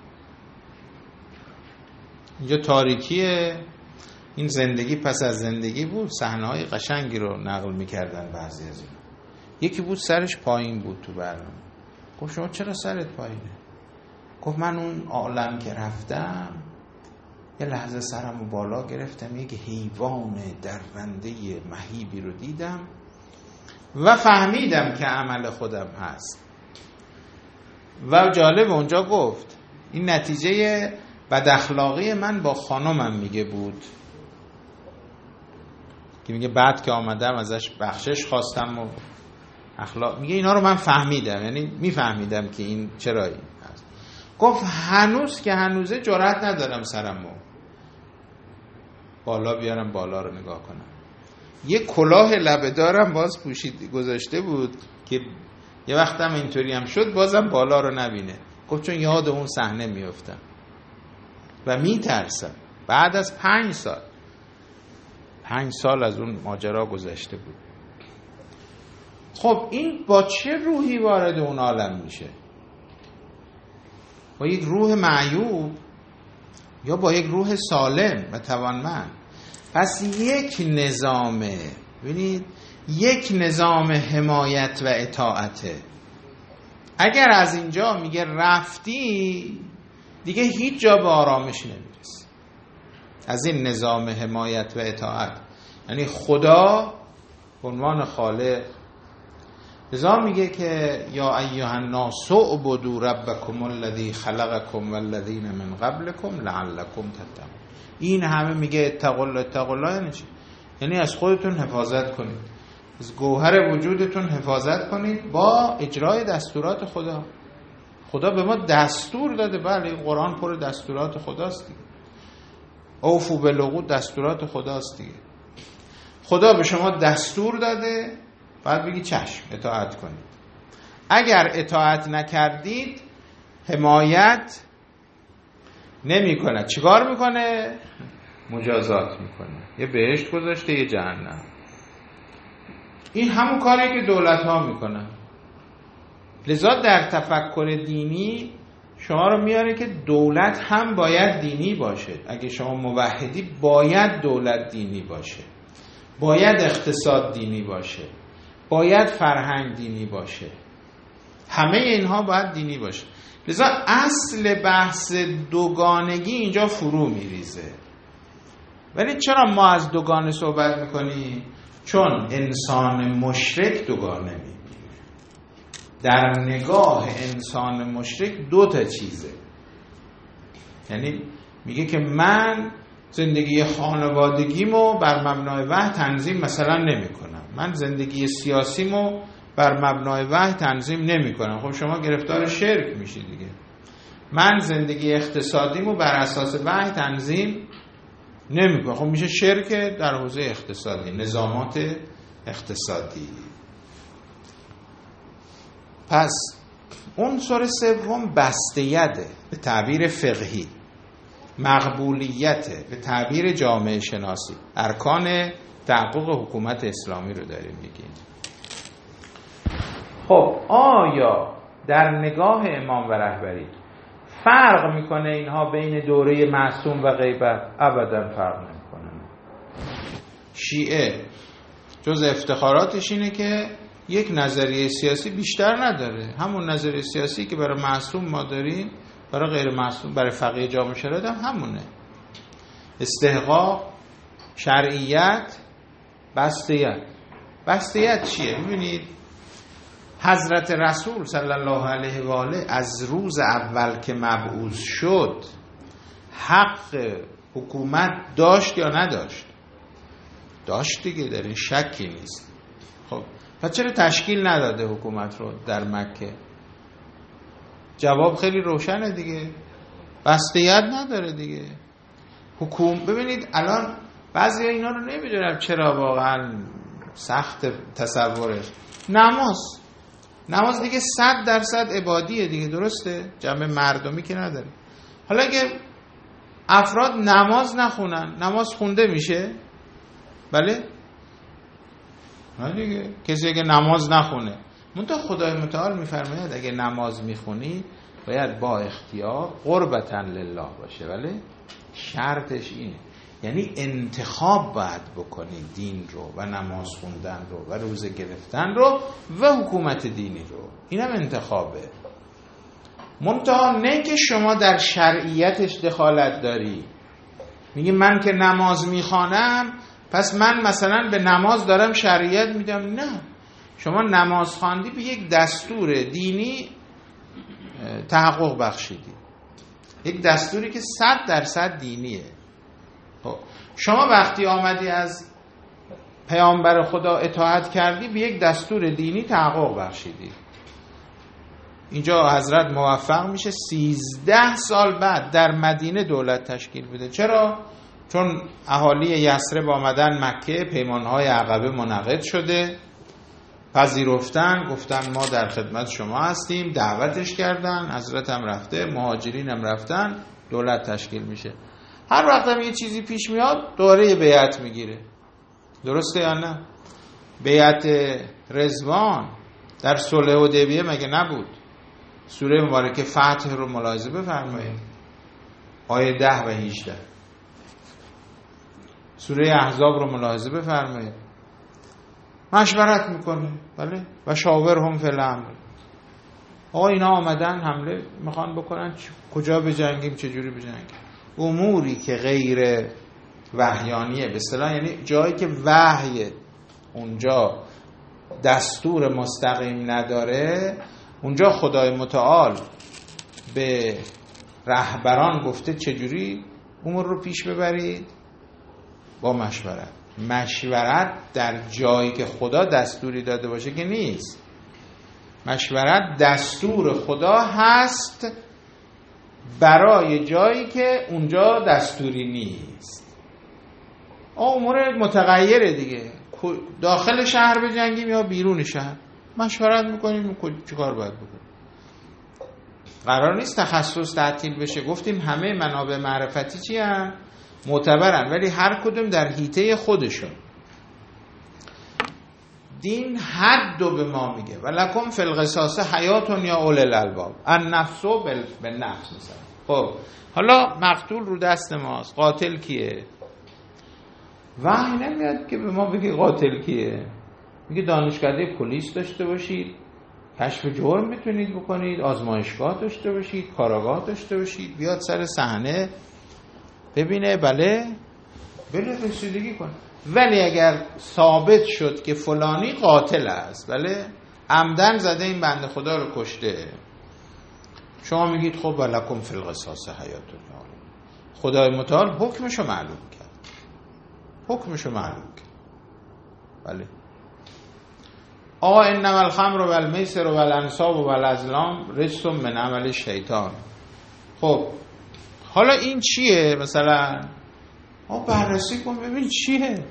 اینجا تاریکیه. این زندگی پس از زندگی بود، صحنه‌های قشنگی رو نقل می‌کردن بعضی از اینا. یکی بود سرش پایین بود تو برنامه. گفت شما چرا سرت پایینه؟ گفت من اون عالم که رفتم یه لحظه سرمو بالا گرفتم، یک حیوان درنده مهیبی رو دیدم و فهمیدم که عمل خودم هست. و جالب اونجا گفت این نتیجه بد اخلاقی من با خانمم میگه بود، که میگه بعد که آمدم ازش بخشش خواستم و اخلاق میگه اینا رو من فهمیدم، یعنی میفهمیدم که این چرا این هست. گفت هنوز که هنوزه جرأت ندارم سرمو بالا بیارم بالا رو نگاه کنم. یه کلاه لبه دارم باز پوشید گذاشته بود که یه وقتم اینطوری هم شد بازم بالا رو نبینه. گفت چون یاد اون صحنه میافتم و میترسم. بعد از پنج سال پنج سال از اون ماجرا گذشته بود. خب این با چه روحی وارد اون عالم میشه؟ با یک روح معیوب یا با یک روح سالم و توانمند؟ پس یک نظامه، ببینید یک نظام حمایت و اطاعته. اگر از اینجا میگه رفتی دیگه هیچ جا به آرامش نمیرسی از این نظام حمایت و اطاعت. یعنی خدا به عنوان خالق لذا میگه که یا ایها الناس اعبدوا ربکم الذی خلقکم والذین من قبلکم لعلکم تتقون. این همه میگه اتقوا الله اتقوا الله یعنی چی؟ یعنی از خودتون حفاظت کنید، از گوهر وجودتون حفاظت کنید با اجرای دستورات خدا. خدا به ما دستور داده. بله قرآن پر دستورات خداست دیگه. اوفوا بالعقود دستورات خداست دیگه. خدا به شما دستور داده، بعد بگی چشم اطاعت کنید. اگر اطاعت نکردید حمایت نمی کنه. چیکار میکنه؟ مجازات میکنه. یه بهشت گذاشته یه جهنم. این همون کاری که دولت ها میکنن. لذا در تفکر دینی شما رو میاره که دولت هم باید دینی باشه. اگه شما موحدی باید دولت دینی باشه، باید اقتصاد دینی باشه، باید فرهنگ دینی باشه، همه اینها باید دینی باشه. لذا اصل بحث دوگانگی اینجا فرو میریزه. ولی چرا ما از دوگانه صحبت میکنیم؟ چون انسان مشرک دوگانه میبینه. در نگاه انسان مشرک دو تا چیزه. یعنی میگه که من زندگی خانوادگیمو بر مبنای وحی تنظیم مثلا نمی کنم، من زندگی سیاسیمو بر مبنای وحی تنظیم نمی کنم. خب شما گرفتار شرک میشید دیگه. من زندگی اقتصادیمو بر اساس وحی تنظیم نمی کنم. خب میشه شرک در حوزه اقتصادی، نظامات اقتصادی. پس عنصر سوم بسته‌یده به تعبیر فقهی، مقبولیت به تعبیر جامعه شناسی. ارکان تحقق حکومت اسلامی رو داریم میگیم. خب آیا در نگاه امام و رهبری فرق میکنه اینها بین دوره معصوم و غیبت؟ ابدا فرق نمیکنه. شیعه جز افتخاراتش اینه که یک نظریه سیاسی بیشتر نداره. همون نظریه سیاسی که برای معصوم ما داریم برای غیر معصوم، برای فقیه جامعه شرایط هم همونه. استحقاق، شرعیت، بسته‌یت. بسته‌یت چیه؟ می‌بینید حضرت رسول صلی الله علیه و آله از روز اول که مبعوث شد حق حکومت داشت یا نداشت؟ داشت دیگه، در این شکی نیست. خب پس چرا تشکیل نداده حکومت رو در مکه؟ جواب خیلی روشنه دیگه، بسته‌یت نداره دیگه. حکوم ببینید الان بعضی اینا رو نمیدونم چرا واقعا سخت تصورش. نماز نماز دیگه صد درصد عبادیه دیگه، درسته؟ جمع مردمی که نداره. حالا اگه افراد نماز نخونن نماز خونده میشه؟ بله؟ نه دیگه. کسی اگه نماز نخونه، منتها خدای متعال میفرماید اگه نماز میخونی باید با اختیار قربتاً لله باشه. ولی شرطش اینه، یعنی انتخاب باید بکنی دین رو و نماز خوندن رو و روزه گرفتن رو و حکومت دینی رو. اینم انتخابه. منتها نه که شما در شرعیتش دخالت داری، میگی من که نماز میخوانم پس من مثلا به نماز دارم شرعیت میدم. نه، شما نماز خواندی به یک دستور دینی تحقق بخشیدی، یک دستوری که صد درصد دینیه. خب شما وقتی آمدی از پیامبر خدا اطاعت کردی به یک دستور دینی تحقق بخشیدی. اینجا حضرت موفق میشه سیزده سال بعد در مدینه دولت تشکیل بده. چرا؟ چون اهالی یثرب آمدن مکه، پیمانهای عقبه منعقد شده، پذیرفتن، گفتن ما در خدمت شما هستیم، دعوتش کردن، حضرت هم رفته، مهاجرین هم رفتن، دولت تشکیل میشه. هر وقت هم یه چیزی پیش میاد دوره بیعت میگیره. درسته یا نه؟ بیعت رضوان در صلح حدیبیه مگه نبود؟ سوره مبارکه فتح رو ملاحظه بفرمایید، آیه ده و هجده. سوره احزاب رو ملاحظه بفرمایید، مشورت میکنه، بله، و شاورهم فی الامر. آقا اینا آمدن حمله میخوان بکنن، کجا بجنگیم، چجوری بجنگیم. اموری که غیر وحیانیه به اصطلاح، یعنی جایی که وحی اونجا دستور مستقیم نداره، اونجا خدای متعال به رهبران گفته چجوری امور رو پیش ببرید؟ با مشورت. مشورت در جایی که خدا دستوری داده باشه که نیست. مشورت دستور خدا هست برای جایی که اونجا دستوری نیست. امور متغیره دیگه، داخل شهر بجنگیم یا بیرون شهر، مشورت میکنیم چه کار باید بکنیم. قرار نیست تخصص تعطیل بشه. گفتیم همه منابع معرفتی چی هم؟ معتبرن، ولی هر کدوم در حیطه خودشون. دین حد دو به ما میگه ولکم فی القصاص حیاتون یا اول الالباب، النفس بالنفس مثلا. خب حالا مقتول رو دست ماست، قاتل کیه؟ وحی نمیاد که به ما بگه قاتل کیه. میگه دانشکده پلیس داشته باشید، کشف جرم میتونید بکنید، آزمایشگاه داشته باشید، کاراگاه داشته باشید، بیاد سر صحنه ببینه، بله بله رسیدگی کنه. ولی اگر ثابت شد که فلانی قاتل است، بله عمدن زده این بنده خدا رو کشته، شما میگید خب ولکم فی القصاص حیاتون. خدای متعال حکمشو معلوم کرد، حکمشو معلوم کرد. بله آقا انما الخمر و المیسر و الانصاب و الازلام رجس من عمل شیطان. خب حالا این چیه؟ مثلا آقا بررسی کن ببین چیه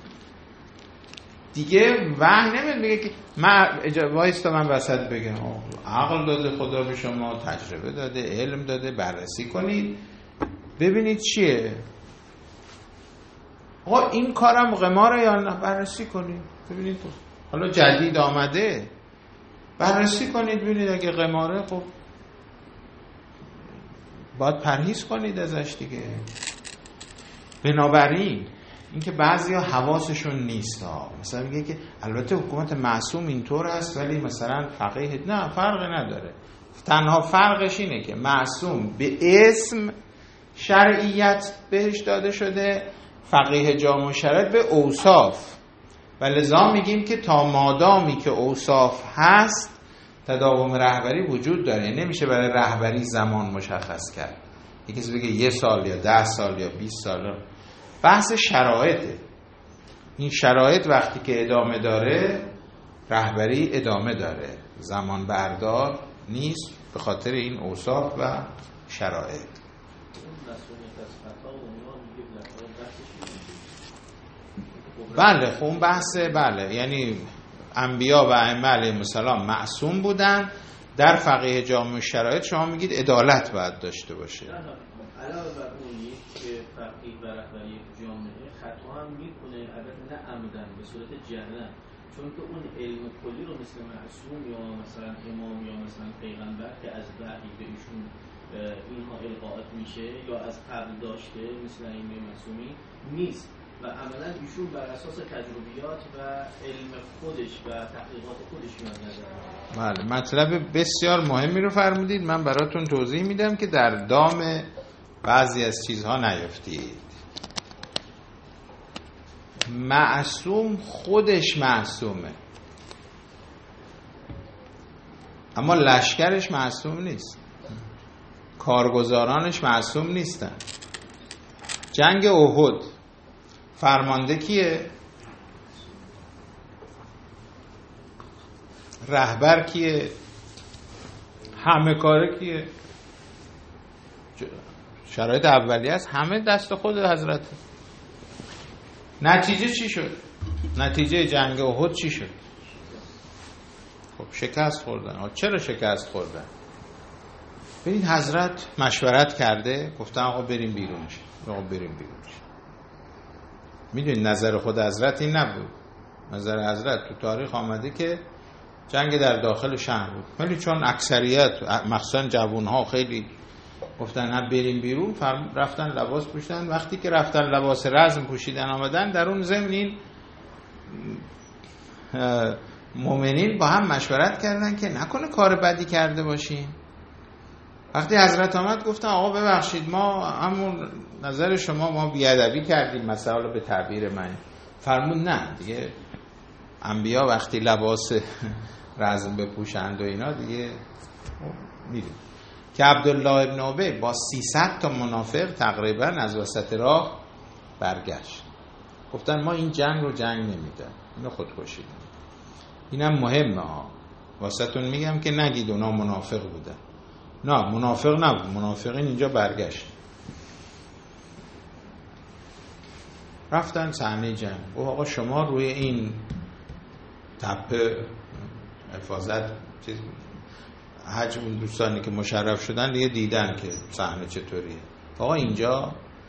دیگه. وحی نمیاد میگه که من وایستا من وسط بگم عقل داده خدا به شما، تجربه داده، علم داده، بررسی کنید ببینید چیه. آقا این کارم قماره یا نه، بررسی کنید ببینید. حالا جدید آمده، بررسی کنید ببینید اگه قماره خب باید پرهیز کنید ازش دیگه. بنابراین اینکه بعضیا حواسشون نیست ها، مثلا میگه که البته حکومت معصوم اینطور است ولی مثلا فقیه، نه فرقی نداره. تنها فرقش اینه که معصوم به اسم شرعیت بهش داده شده، فقیه جامع شرعیت به اوصاف. و لذا میگیم که تا مادامی که اوصاف هست تداوم رهبری وجود داره. نمیشه برای رهبری زمان مشخص کرد، یکی کسی بگه یه سال یا ده سال یا بیست سال. بحث شرایطه. این شرایط وقتی که ادامه داره رهبری ادامه داره، زمان بردار نیست به خاطر این اوصاف و شرایط. بله خب اون بحثه، بله یعنی انبیا و ائمه علیهم السلام معصوم بودن. در فقیه جامع شرایط شما میگید عدالت باید داشته باشه. علاوه بر اون که فقیه و رهبری جامعه خطا هم میکنه، البته نه عمدن، به صورت جهرن، چون که اون علم کلی رو مثل معصوم یا مثلا امام یا مثلا پیغمبر که از وحی به ایشون اینها القاءات میشه یا از قبل داشته مثل ائمه معصومی نیست و عملا ایشون بر اساس تجربیات و علم خودش و تحقیقات خودش میاد نظر. بله مطلب بسیار مهمی رو فرمودید. من براتون توضیح میدم که در دام بعضی از چیزها نیفتید. معصوم خودش معصومه، اما لشکرش معصوم نیست، کارگزارانش معصوم نیستن. جنگ احد فرمانده کیه؟ رهبر کیه؟ همه کاره کیه؟ شرایط اولیه است، همه دست خود حضرت. نتیجه چی شد؟ نتیجه جنگ احد چی شد؟ خب شکست خوردن. چرا شکست خوردن؟ ببین حضرت مشورت کرده، گفتن آقا بریم بیرون شیم. آقا بریم بیرون شیم. میدونید نظر خود حضرت این نبود. نظر حضرت تو تاریخ آمده که جنگ در داخل شهر بود، ولی چون اکثریت مخصوصا جوانها خیلی گفتن نه بریم بیرون، رفتن لباس پوشیدن. وقتی که رفتن لباس رزم پوشیدن آمدن، در اون ضمن این مومنین با هم مشورت کردن که نکنه کار بدی کرده باشیم. وقتی حضرت آمد گفتن آقا ببخشید ما همون نظر شما ما بیادبی کردیم مثلا به تعبیر من. فرمود نه دیگه انبیا وقتی لباس رزم بپوشند و اینا دیگه میدونید که عبدالله ابن ابی با سیصد تا منافق تقریبا از وسط راه برگشت. گفتن ما این جنگ رو جنگ نمیدن، اینو خودکشی. اینم مهمه ها، واسهتون میگم که نگید اونا منافق بودن. نه منافق نبود، منافقین اینجا برگشت. رفتن صحنه جنگ. او آقا شما روی این تپه حفاظت چیز حج اون دوستانی که مشرف شدن دیگه دیدن که صحنه چطوریه. آقا اینجا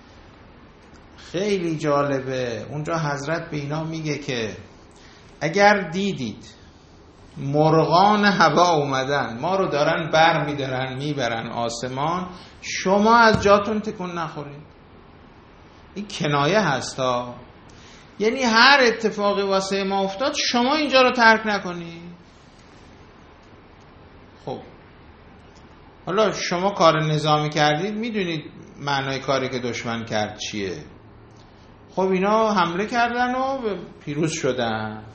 خیلی جالبه، اونجا حضرت به اینا میگه که اگر دیدید مرغان هوا اومدن ما رو دارن بر میدارن میبرن آسمان، شما از جاتون تکون نخورید. این کنایه هستا، یعنی هر اتفاقی واسه ما افتاد شما اینجا رو ترک نکنید. خب حالا شما کار نظامی کردید، میدونید معنای کاری که دشمن کرد چیه. خب اینا حمله کردن و پیروز شدن.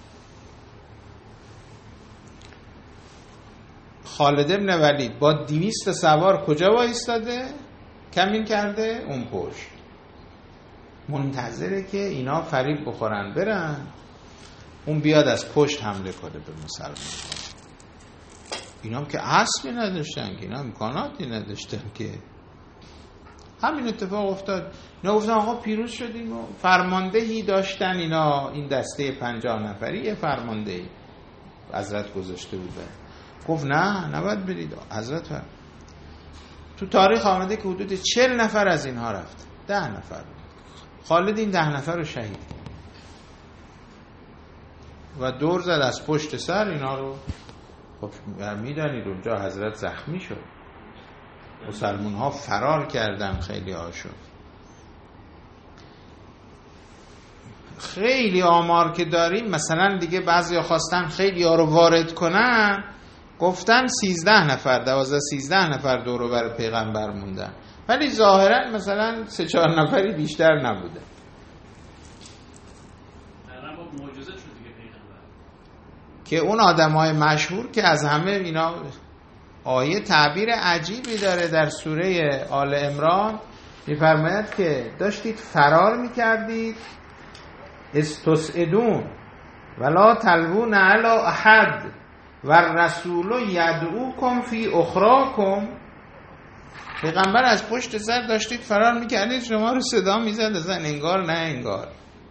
خالد ابن ولید با دویست سوار کجا وایستاده؟ کمین کرده اون پشت، منتظره که اینا فریب بخورن برن، اون بیاد از پشت حمله کنه به مسلمان. اینا هم که اصلی نداشتن، که اینا امکاناتی نداشتن که. همین اتفاق افتاد. اینا گفتن آقا پیروز شدیم و فرماندهی داشتن اینا، این دسته پنجاه نفری یه فرماندهی حضرت گذاشته بودن. گفت نه نباید برید. حضرت فرد. تو تاریخ آمده که حدود چهل نفر از اینها رفت، ده نفر بود. خالد این ده نفر رو شهید و دور زد از پشت سر اینا رو. خب میدانید اونجا حضرت زخمی شد، مسلمان ها فرار کردن، خیلی هاشون. خیلی آمار که داریم، مثلا دیگه بعضی ها خواستن خیلی ها رو وارد کنن، گفتن سیزده نفر دوازده سیزده نفر دور و بر پیغمبر موندن، ولی ظاهرا مثلا سه چهار نفری بیشتر نبوده. که اون آدمای مشهور که از همه اینا، آیه تعبیر عجیبی داره در سوره آل عمران، میفرماید که داشتید فرار میکردید، استسعدون ولا تلوون علی احد و رسول یدعوکم فی اخراکم. پیغمبر از پشت سر داشتید فرار میکردید، شما رو صدا میزد ازن انگار نه انگار.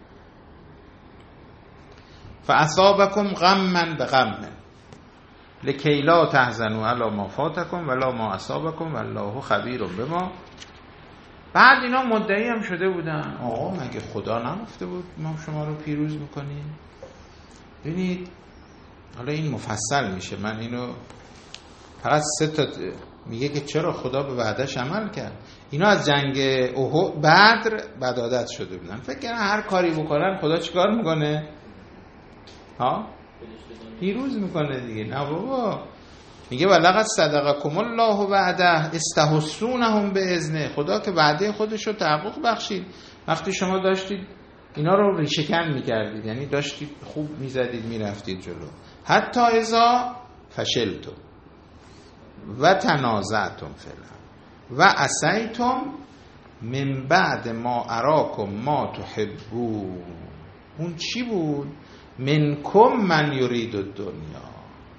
فاصابکم غما بغم لکی لا تحزنوا علی ما فاتکم ولا ما اصابکم والله خبیر بما. بعد اینا مدعی هم شده بودن آقا مگه خدا نگفته بود ما شما رو پیروز میکنیم؟ ببینید حالا این مفصل میشه، من اینو فقط سه تا میگه که چرا خدا به وعدهش عمل کرد. اینا از جنگ احد بدر بدعادت شده بودن، فکر کنن هر کاری بکنن خدا چیکار میکنه؟ ها؟ پیروز میکنه دیگه. نه بابا، میگه ولقد صدقکم الله وعده استحسونهم باذنه. خدا که وعده خودش رو تحقق بخشید وقتی شما داشتید اینا رو ریشه‌کن میکردید، یعنی داشتید خوب میزدید میرفتید جلو. حتی اذا فشلتم و تنازعتم فی الامر و عصیتم من بعد ما اراکم ما تحبون. اون چی بود؟ منکم من یرید الدنیا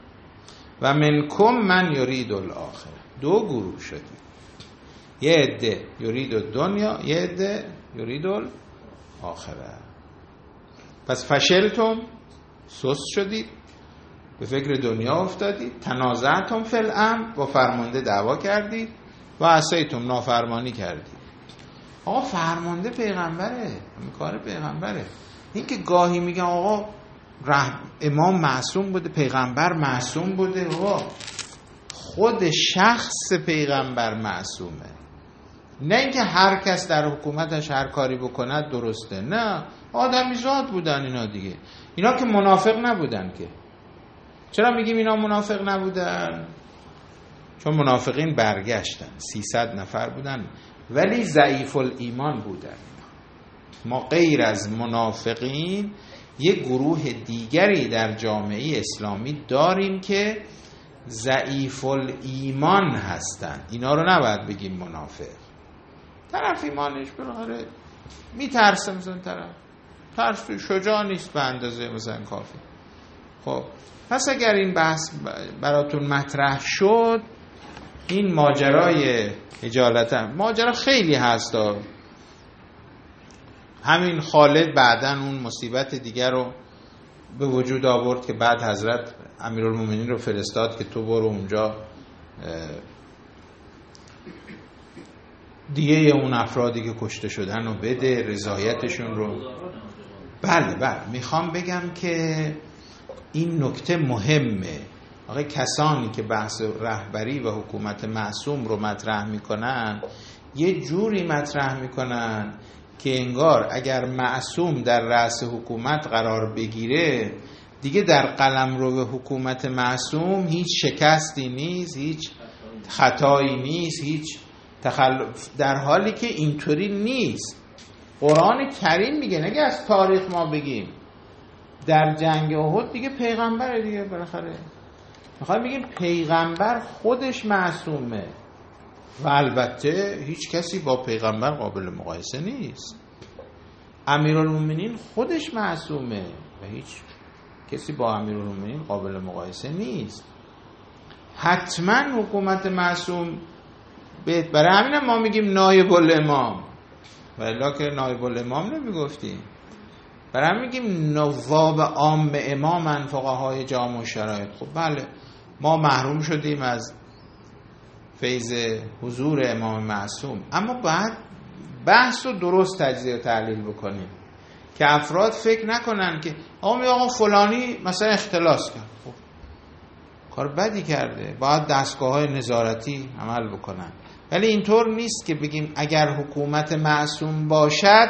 و منکم من یرید الاخره. دو گروه شدید، یه عده یرید دنیا، یه عده یرید الاخره. پس فشلتم، سست شدید، به فکر دنیا افتادید، تنازعتم فی الامر، با فرمانده دعوا کردید، و عصیتم، نافرمانی کردید. آقا فرمانده پیغمبره، همین کار پیغمبره. این که گاهی میگن آقا رح... امام معصوم بوده، پیغمبر معصوم بوده، آقا خود شخص پیغمبر معصومه، نه اینکه هر کس در حکومتش هر کاری بکند درسته. نه، آدمیزاد بودن اینا دیگه. اینا که منافق نبودن که. چرا میگیم اینا منافق نبودن؟ چون منافقین برگشتن، سیصد نفر بودن ولی ضعیف الایمان بودن. ما غیر از منافقین یک گروه دیگری در جامعه اسلامی داریم که ضعیف الایمان هستن. اینا رو نباید بگیم منافق. طرف ایمانش بالاخره میترسه، مثلا طرف ترس شجاع نیست به اندازه مثلا کافی. خب پس اگر این بحث براتون مطرح شد، این ماجرای اجالت هم. ماجرا خیلی هست. همین خالد بعدن اون مصیبت دیگر رو به وجود آورد که بعد حضرت امیرالمومنین رو فرستاد که تو برو اونجا دیگه اون افرادی که کشته شدن رو بده، رضایتشون رو. بله بله میخوام بگم که این نکته مهمه. آقا کسانی که بحث رهبری و حکومت معصوم رو مطرح میکنن یه جوری مطرح میکنن که انگار اگر معصوم در رأس حکومت قرار بگیره دیگه در قلمرو حکومت معصوم هیچ شکستی نیست، هیچ خطایی نیست، هیچ تخلف، در حالی که اینطوری نیست. قرآن کریم میگه، نگه از تاریخ ما بگیم، در جنگ احد دیگه پیغمبر دیگه بالاخره میخوایم بگیم پیغمبر خودش معصومه و البته هیچ کسی با پیغمبر قابل مقایسه نیست. امیرالمومنین خودش معصومه و هیچ کسی با امیرالمومنین قابل مقایسه نیست. حتما حکومت معصوم بهت. برای همین ما میگیم نایب الامام، ولی که نایب الامام نمیگفتیم. برای همین میگیم نواب عام امامن فقهای جامع و شرایط. خب بله ما محروم شدیم از فیض حضور امام معصوم، اما باید بحث رو درست تجزیه و تحلیل بکنیم که افراد فکر نکنن که آقا می آقا فلانی مثلا اختلاس کرد، خب کار بدی کرده، باید دستگاه‌های نظارتی عمل بکنن. ولی اینطور نیست که بگیم اگر حکومت معصوم باشد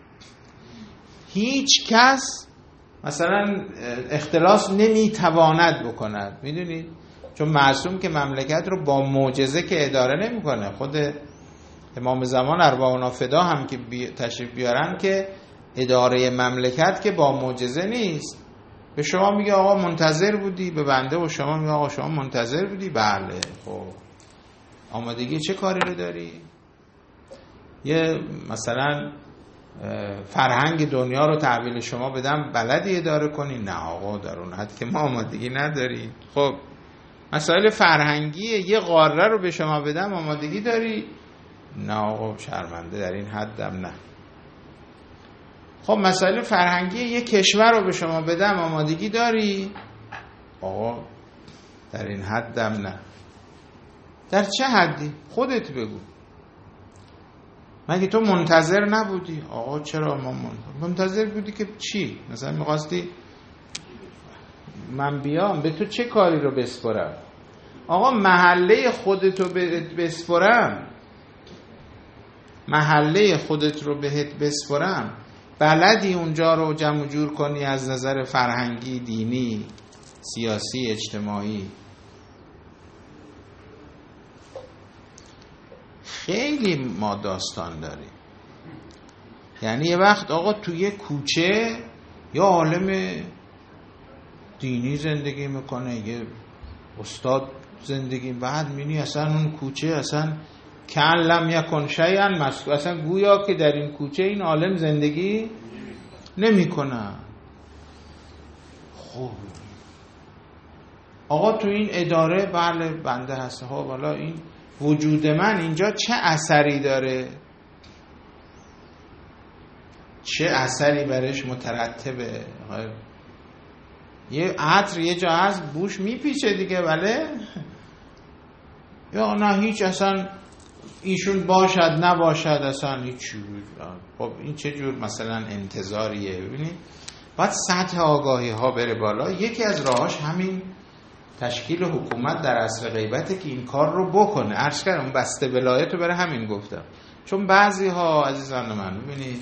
هیچ کس مثلا اختلاس نمیتواند بکند. میدونید چون معصوم که مملکت رو با معجزه که اداره نمیکنه. خود امام زمان ارواحنا فدا هم که بی تشریف بیارن که اداره مملکت که با معجزه نیست. به شما میگه آقا منتظر بودی، به بنده و شما میگه آقا شما منتظر بودی. بله خب آمادگی چه کاری رو داری؟ یه مثلا فرهنگ دنیا رو تحویل شما بدم بلدی اداره کنی؟ نه آقا در اون حد که ما آمادگی نداریم. خب مسائل فرهنگی یه قاره رو به شما بدم آمادگی داری؟ نه آقا شرمنده در این حدم نه. خب مسائل فرهنگی یه کشور رو به شما بدم آمادگی داری؟ آقا در این حدم نه. در چه حدی؟ خودت بگو. مگه تو منتظر نبودی؟ آقا چرا ما منتظر منتظر بودی که چی؟ مثلا می‌خواستی من بیام به تو چه کاری رو بسپارم؟ آقا محله خودتو بسپارم، محله خودت رو بهت بسپارم، بلدی اونجا رو جمع جور کنی از نظر فرهنگی، دینی، سیاسی، اجتماعی؟ خیلی ما داستان داریم. یعنی یه وقت آقا توی کوچه یه عالم دینی زندگی میکنه، یه استاد زندگی، بعد می‌بینی اصلا اون کوچه اصلا کان لم یکن شیئا مسکون، اصلا گویا که در این کوچه این عالم زندگی نمیکنه. خب آقا تو این اداره بله بنده هست، ها والا این وجود من اینجا چه اثری داره، چه اثری برش مترتبه. یه عطر یه جا هست بوش میپیچه دیگه، بله، یا نه هیچ، اصلا ایشون باشد نباشد اصلا هیچ. خب این چه جور مثلا انتظاریه؟ ببینید باید سطح آگاهی ها بره بالا. یکی از راهاش همین تشکیل حکومت در عصر غیبته که این کار رو بکنه. عرض کردم بسته ولایت رو برای همین گفتم، چون بعضی ها عزیزان من ببینید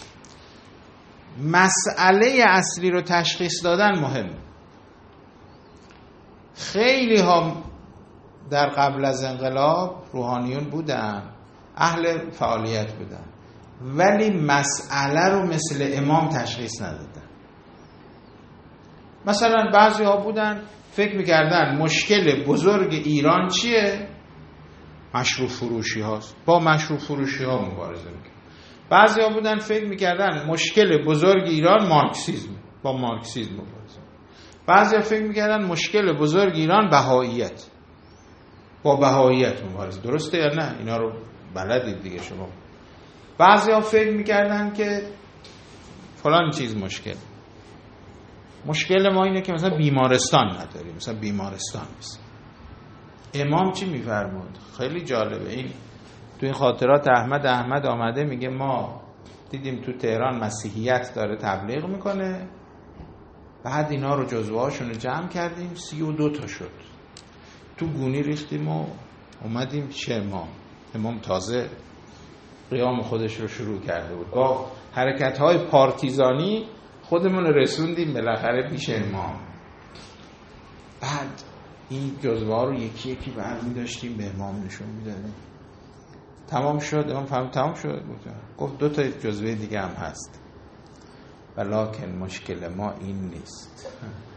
مسئله اصلی رو تشخیص دادن مهم. خیلی ها در قبل از انقلاب روحانیون بودن، اهل فعالیت بودن، ولی مسئله رو مثل امام تشخیص ندادن. مثلا بعضی ها بودن فکر میکردن مشکل بزرگ ایران چیه؟ مشروب فروشی هاست، با مشروب فروشی ها مبارزه میکرد. بعضی ها بودن فکر میکردن مشکل بزرگ ایران مارکسیسم، با مارکسیسم مبارزه. بعضی ها فکر میکردن مشکل بزرگ ایران بهاییت، با بهاییت مبارزه. درسته یا نه؟ اینا رو بلدید دیگه شما. بعضی ها فکر میکردن که فلان چیز مشکل مشکل ما اینه که مثلا بیمارستان نداریم، مثلا بیمارستان نیست. امام چی میفرمود؟ خیلی جالبه این. تو این خاطرات احمد احمد آمده میگه ما دیدیم تو تهران مسیحیت داره تبلیغ میکنه، بعد اینا رو جزوهاشون رو جمع کردیم، سی و دو تا شد، تو گونی ریختیم و اومدیم پیش امام. امام تازه قیام خودش رو شروع کرده بود، با حرکت‌های پارتیزانی خودمون رسوندیم بالاخره پیش امام. بعد این جزوه ها رو یکی یکی برمی داشتیم به امام نشون میدادیم. تمام شد، امام فهم تمام شد، گفت دو تا جزوه دیگه هم هست، ولکن مشکل ما این نیست.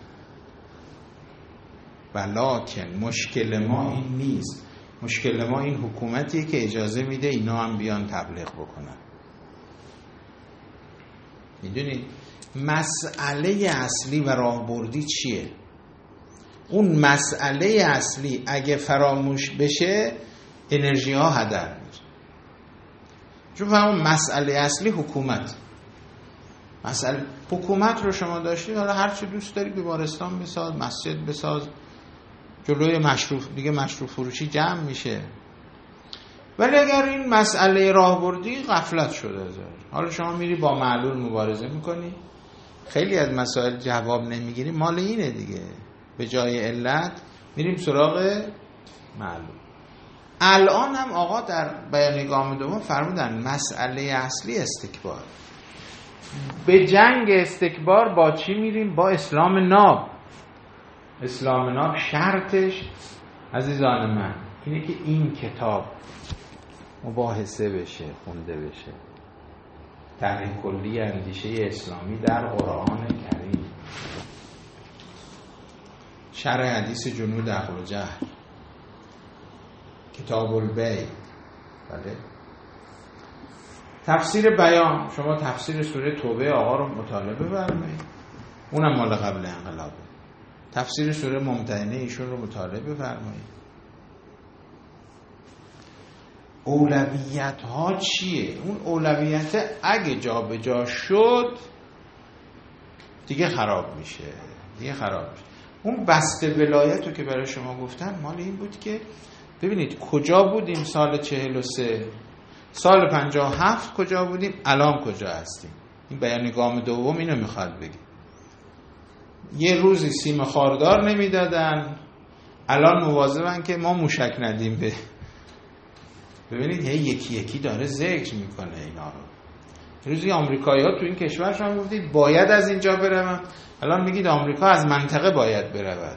ولکن مشکل ما این نیست، مشکل ما این حکومتیه که اجازه میده اینا هم بیان تبلیغ بکنن. میدونید مسئله اصلی و راهبردی چیه؟ اون مسئله اصلی اگه فراموش بشه انرژی ها هدر میره. چون فهمون مسئله اصلی حکومت، مسئله حکومت رو شما داشتید، حالا هر چی دوست داری بیمارستان بساز، مسجد بساز، جلوی مشروب دیگه مشروب فروشی جمع میشه. ولی اگر این مسئله راهبردی غفلت شده، حالا شما میری با معلول مبارزه میکنی، خیلی از مسائل جواب نمیگیری، مال اینه دیگه، به جای علت میریم سراغ معلول. الان هم آقا در بیان گام دوم فرمودن مسئله اصلی استکبار. به جنگ استکبار با چی میریم؟ با اسلام ناب. اسلام ناب شرطش عزیزان من اینه که این کتاب مباحثه بشه، خونده بشه. طرح کلی اندیشه اسلامی در قرآن کریم، شرح حدیث جنود عقل و جهل، کتاب البیع، بله، تفسیر بیان. شما تفسیر سوره توبه آقا رو مطالعه بفرمایید، اونم مال قبل انقلابه. تفسیر سوره ممتحنه ایشون رو مطالعه بفرمایید. اولویت ها چیه؟ اون اولویت اگه جا به جا شد دیگه خراب میشه، دیگه خراب میشه. اون بسته ولایت رو که برای شما گفتن مال این بود که ببینید کجا بودیم سال چهل و سه، سال پنجاه و هفت کجا بودیم، الان کجا هستیم. این بیان گام دوم اینو میخواد بگه. یه روزی سیم خاردار نمیدادن، الان مواظبن که ما موشک ندیم به. ببینید هی یکی یکی داره ذکر میکنه اینا رو. روزی آمریکایی ها تو این کشور شما گفتید باید از اینجا برون، الان میگید آمریکا از منطقه باید برود،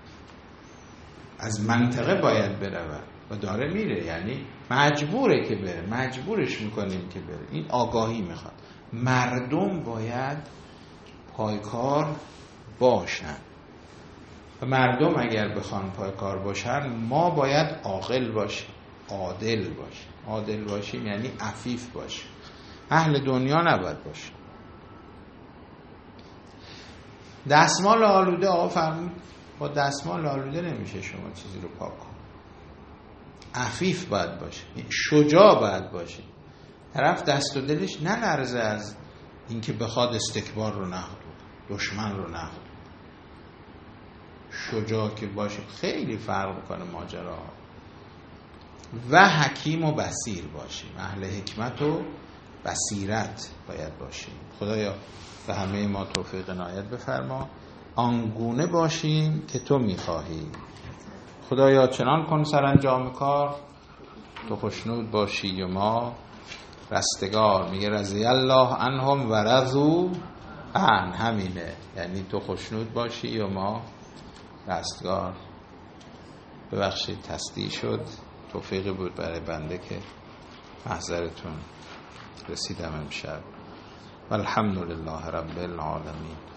از منطقه باید برود و داره میره، یعنی مجبوره که بره، مجبورش میکنیم که بره. این آگاهی میخواد. مردم باید پایکار باشن و مردم اگر بخوان پایکار باشن ما باید عاقل باشیم، عادل باشیم. عادل باشیم یعنی عفیف باشیم، اهل دنیا نباید باشیم. دستمال آلوده آقا فرمود با دستمال آلوده نمیشه شما چیزی رو پاک کن. عفیف باید باشه، شجاع باید باشه، طرف دست و دلش نلرزه از اینکه بخواد استکبار رو نهاد، دشمن رو نهاد. شجاع که باشه خیلی فرق میکنه ماجرا. و حکیم و بصیر باشیم، اهل حکمت و بصیرت باید باشیم. خدایا به همه ما توفیق عنایت بفرما، آنگونه باشیم که تو میخواهی. خدایا چنان کن سرانجام کار تو خوشنود باشی و ما رستگار. میگه رضی الله عنهم و رضوا عن، همینه، یعنی تو خوشنود باشی و ما رستگار. ببخشید تصدیح شد، توفیقی بود برای بنده که محضرتون رسیدم امشب. والحمد لله رب العالمین.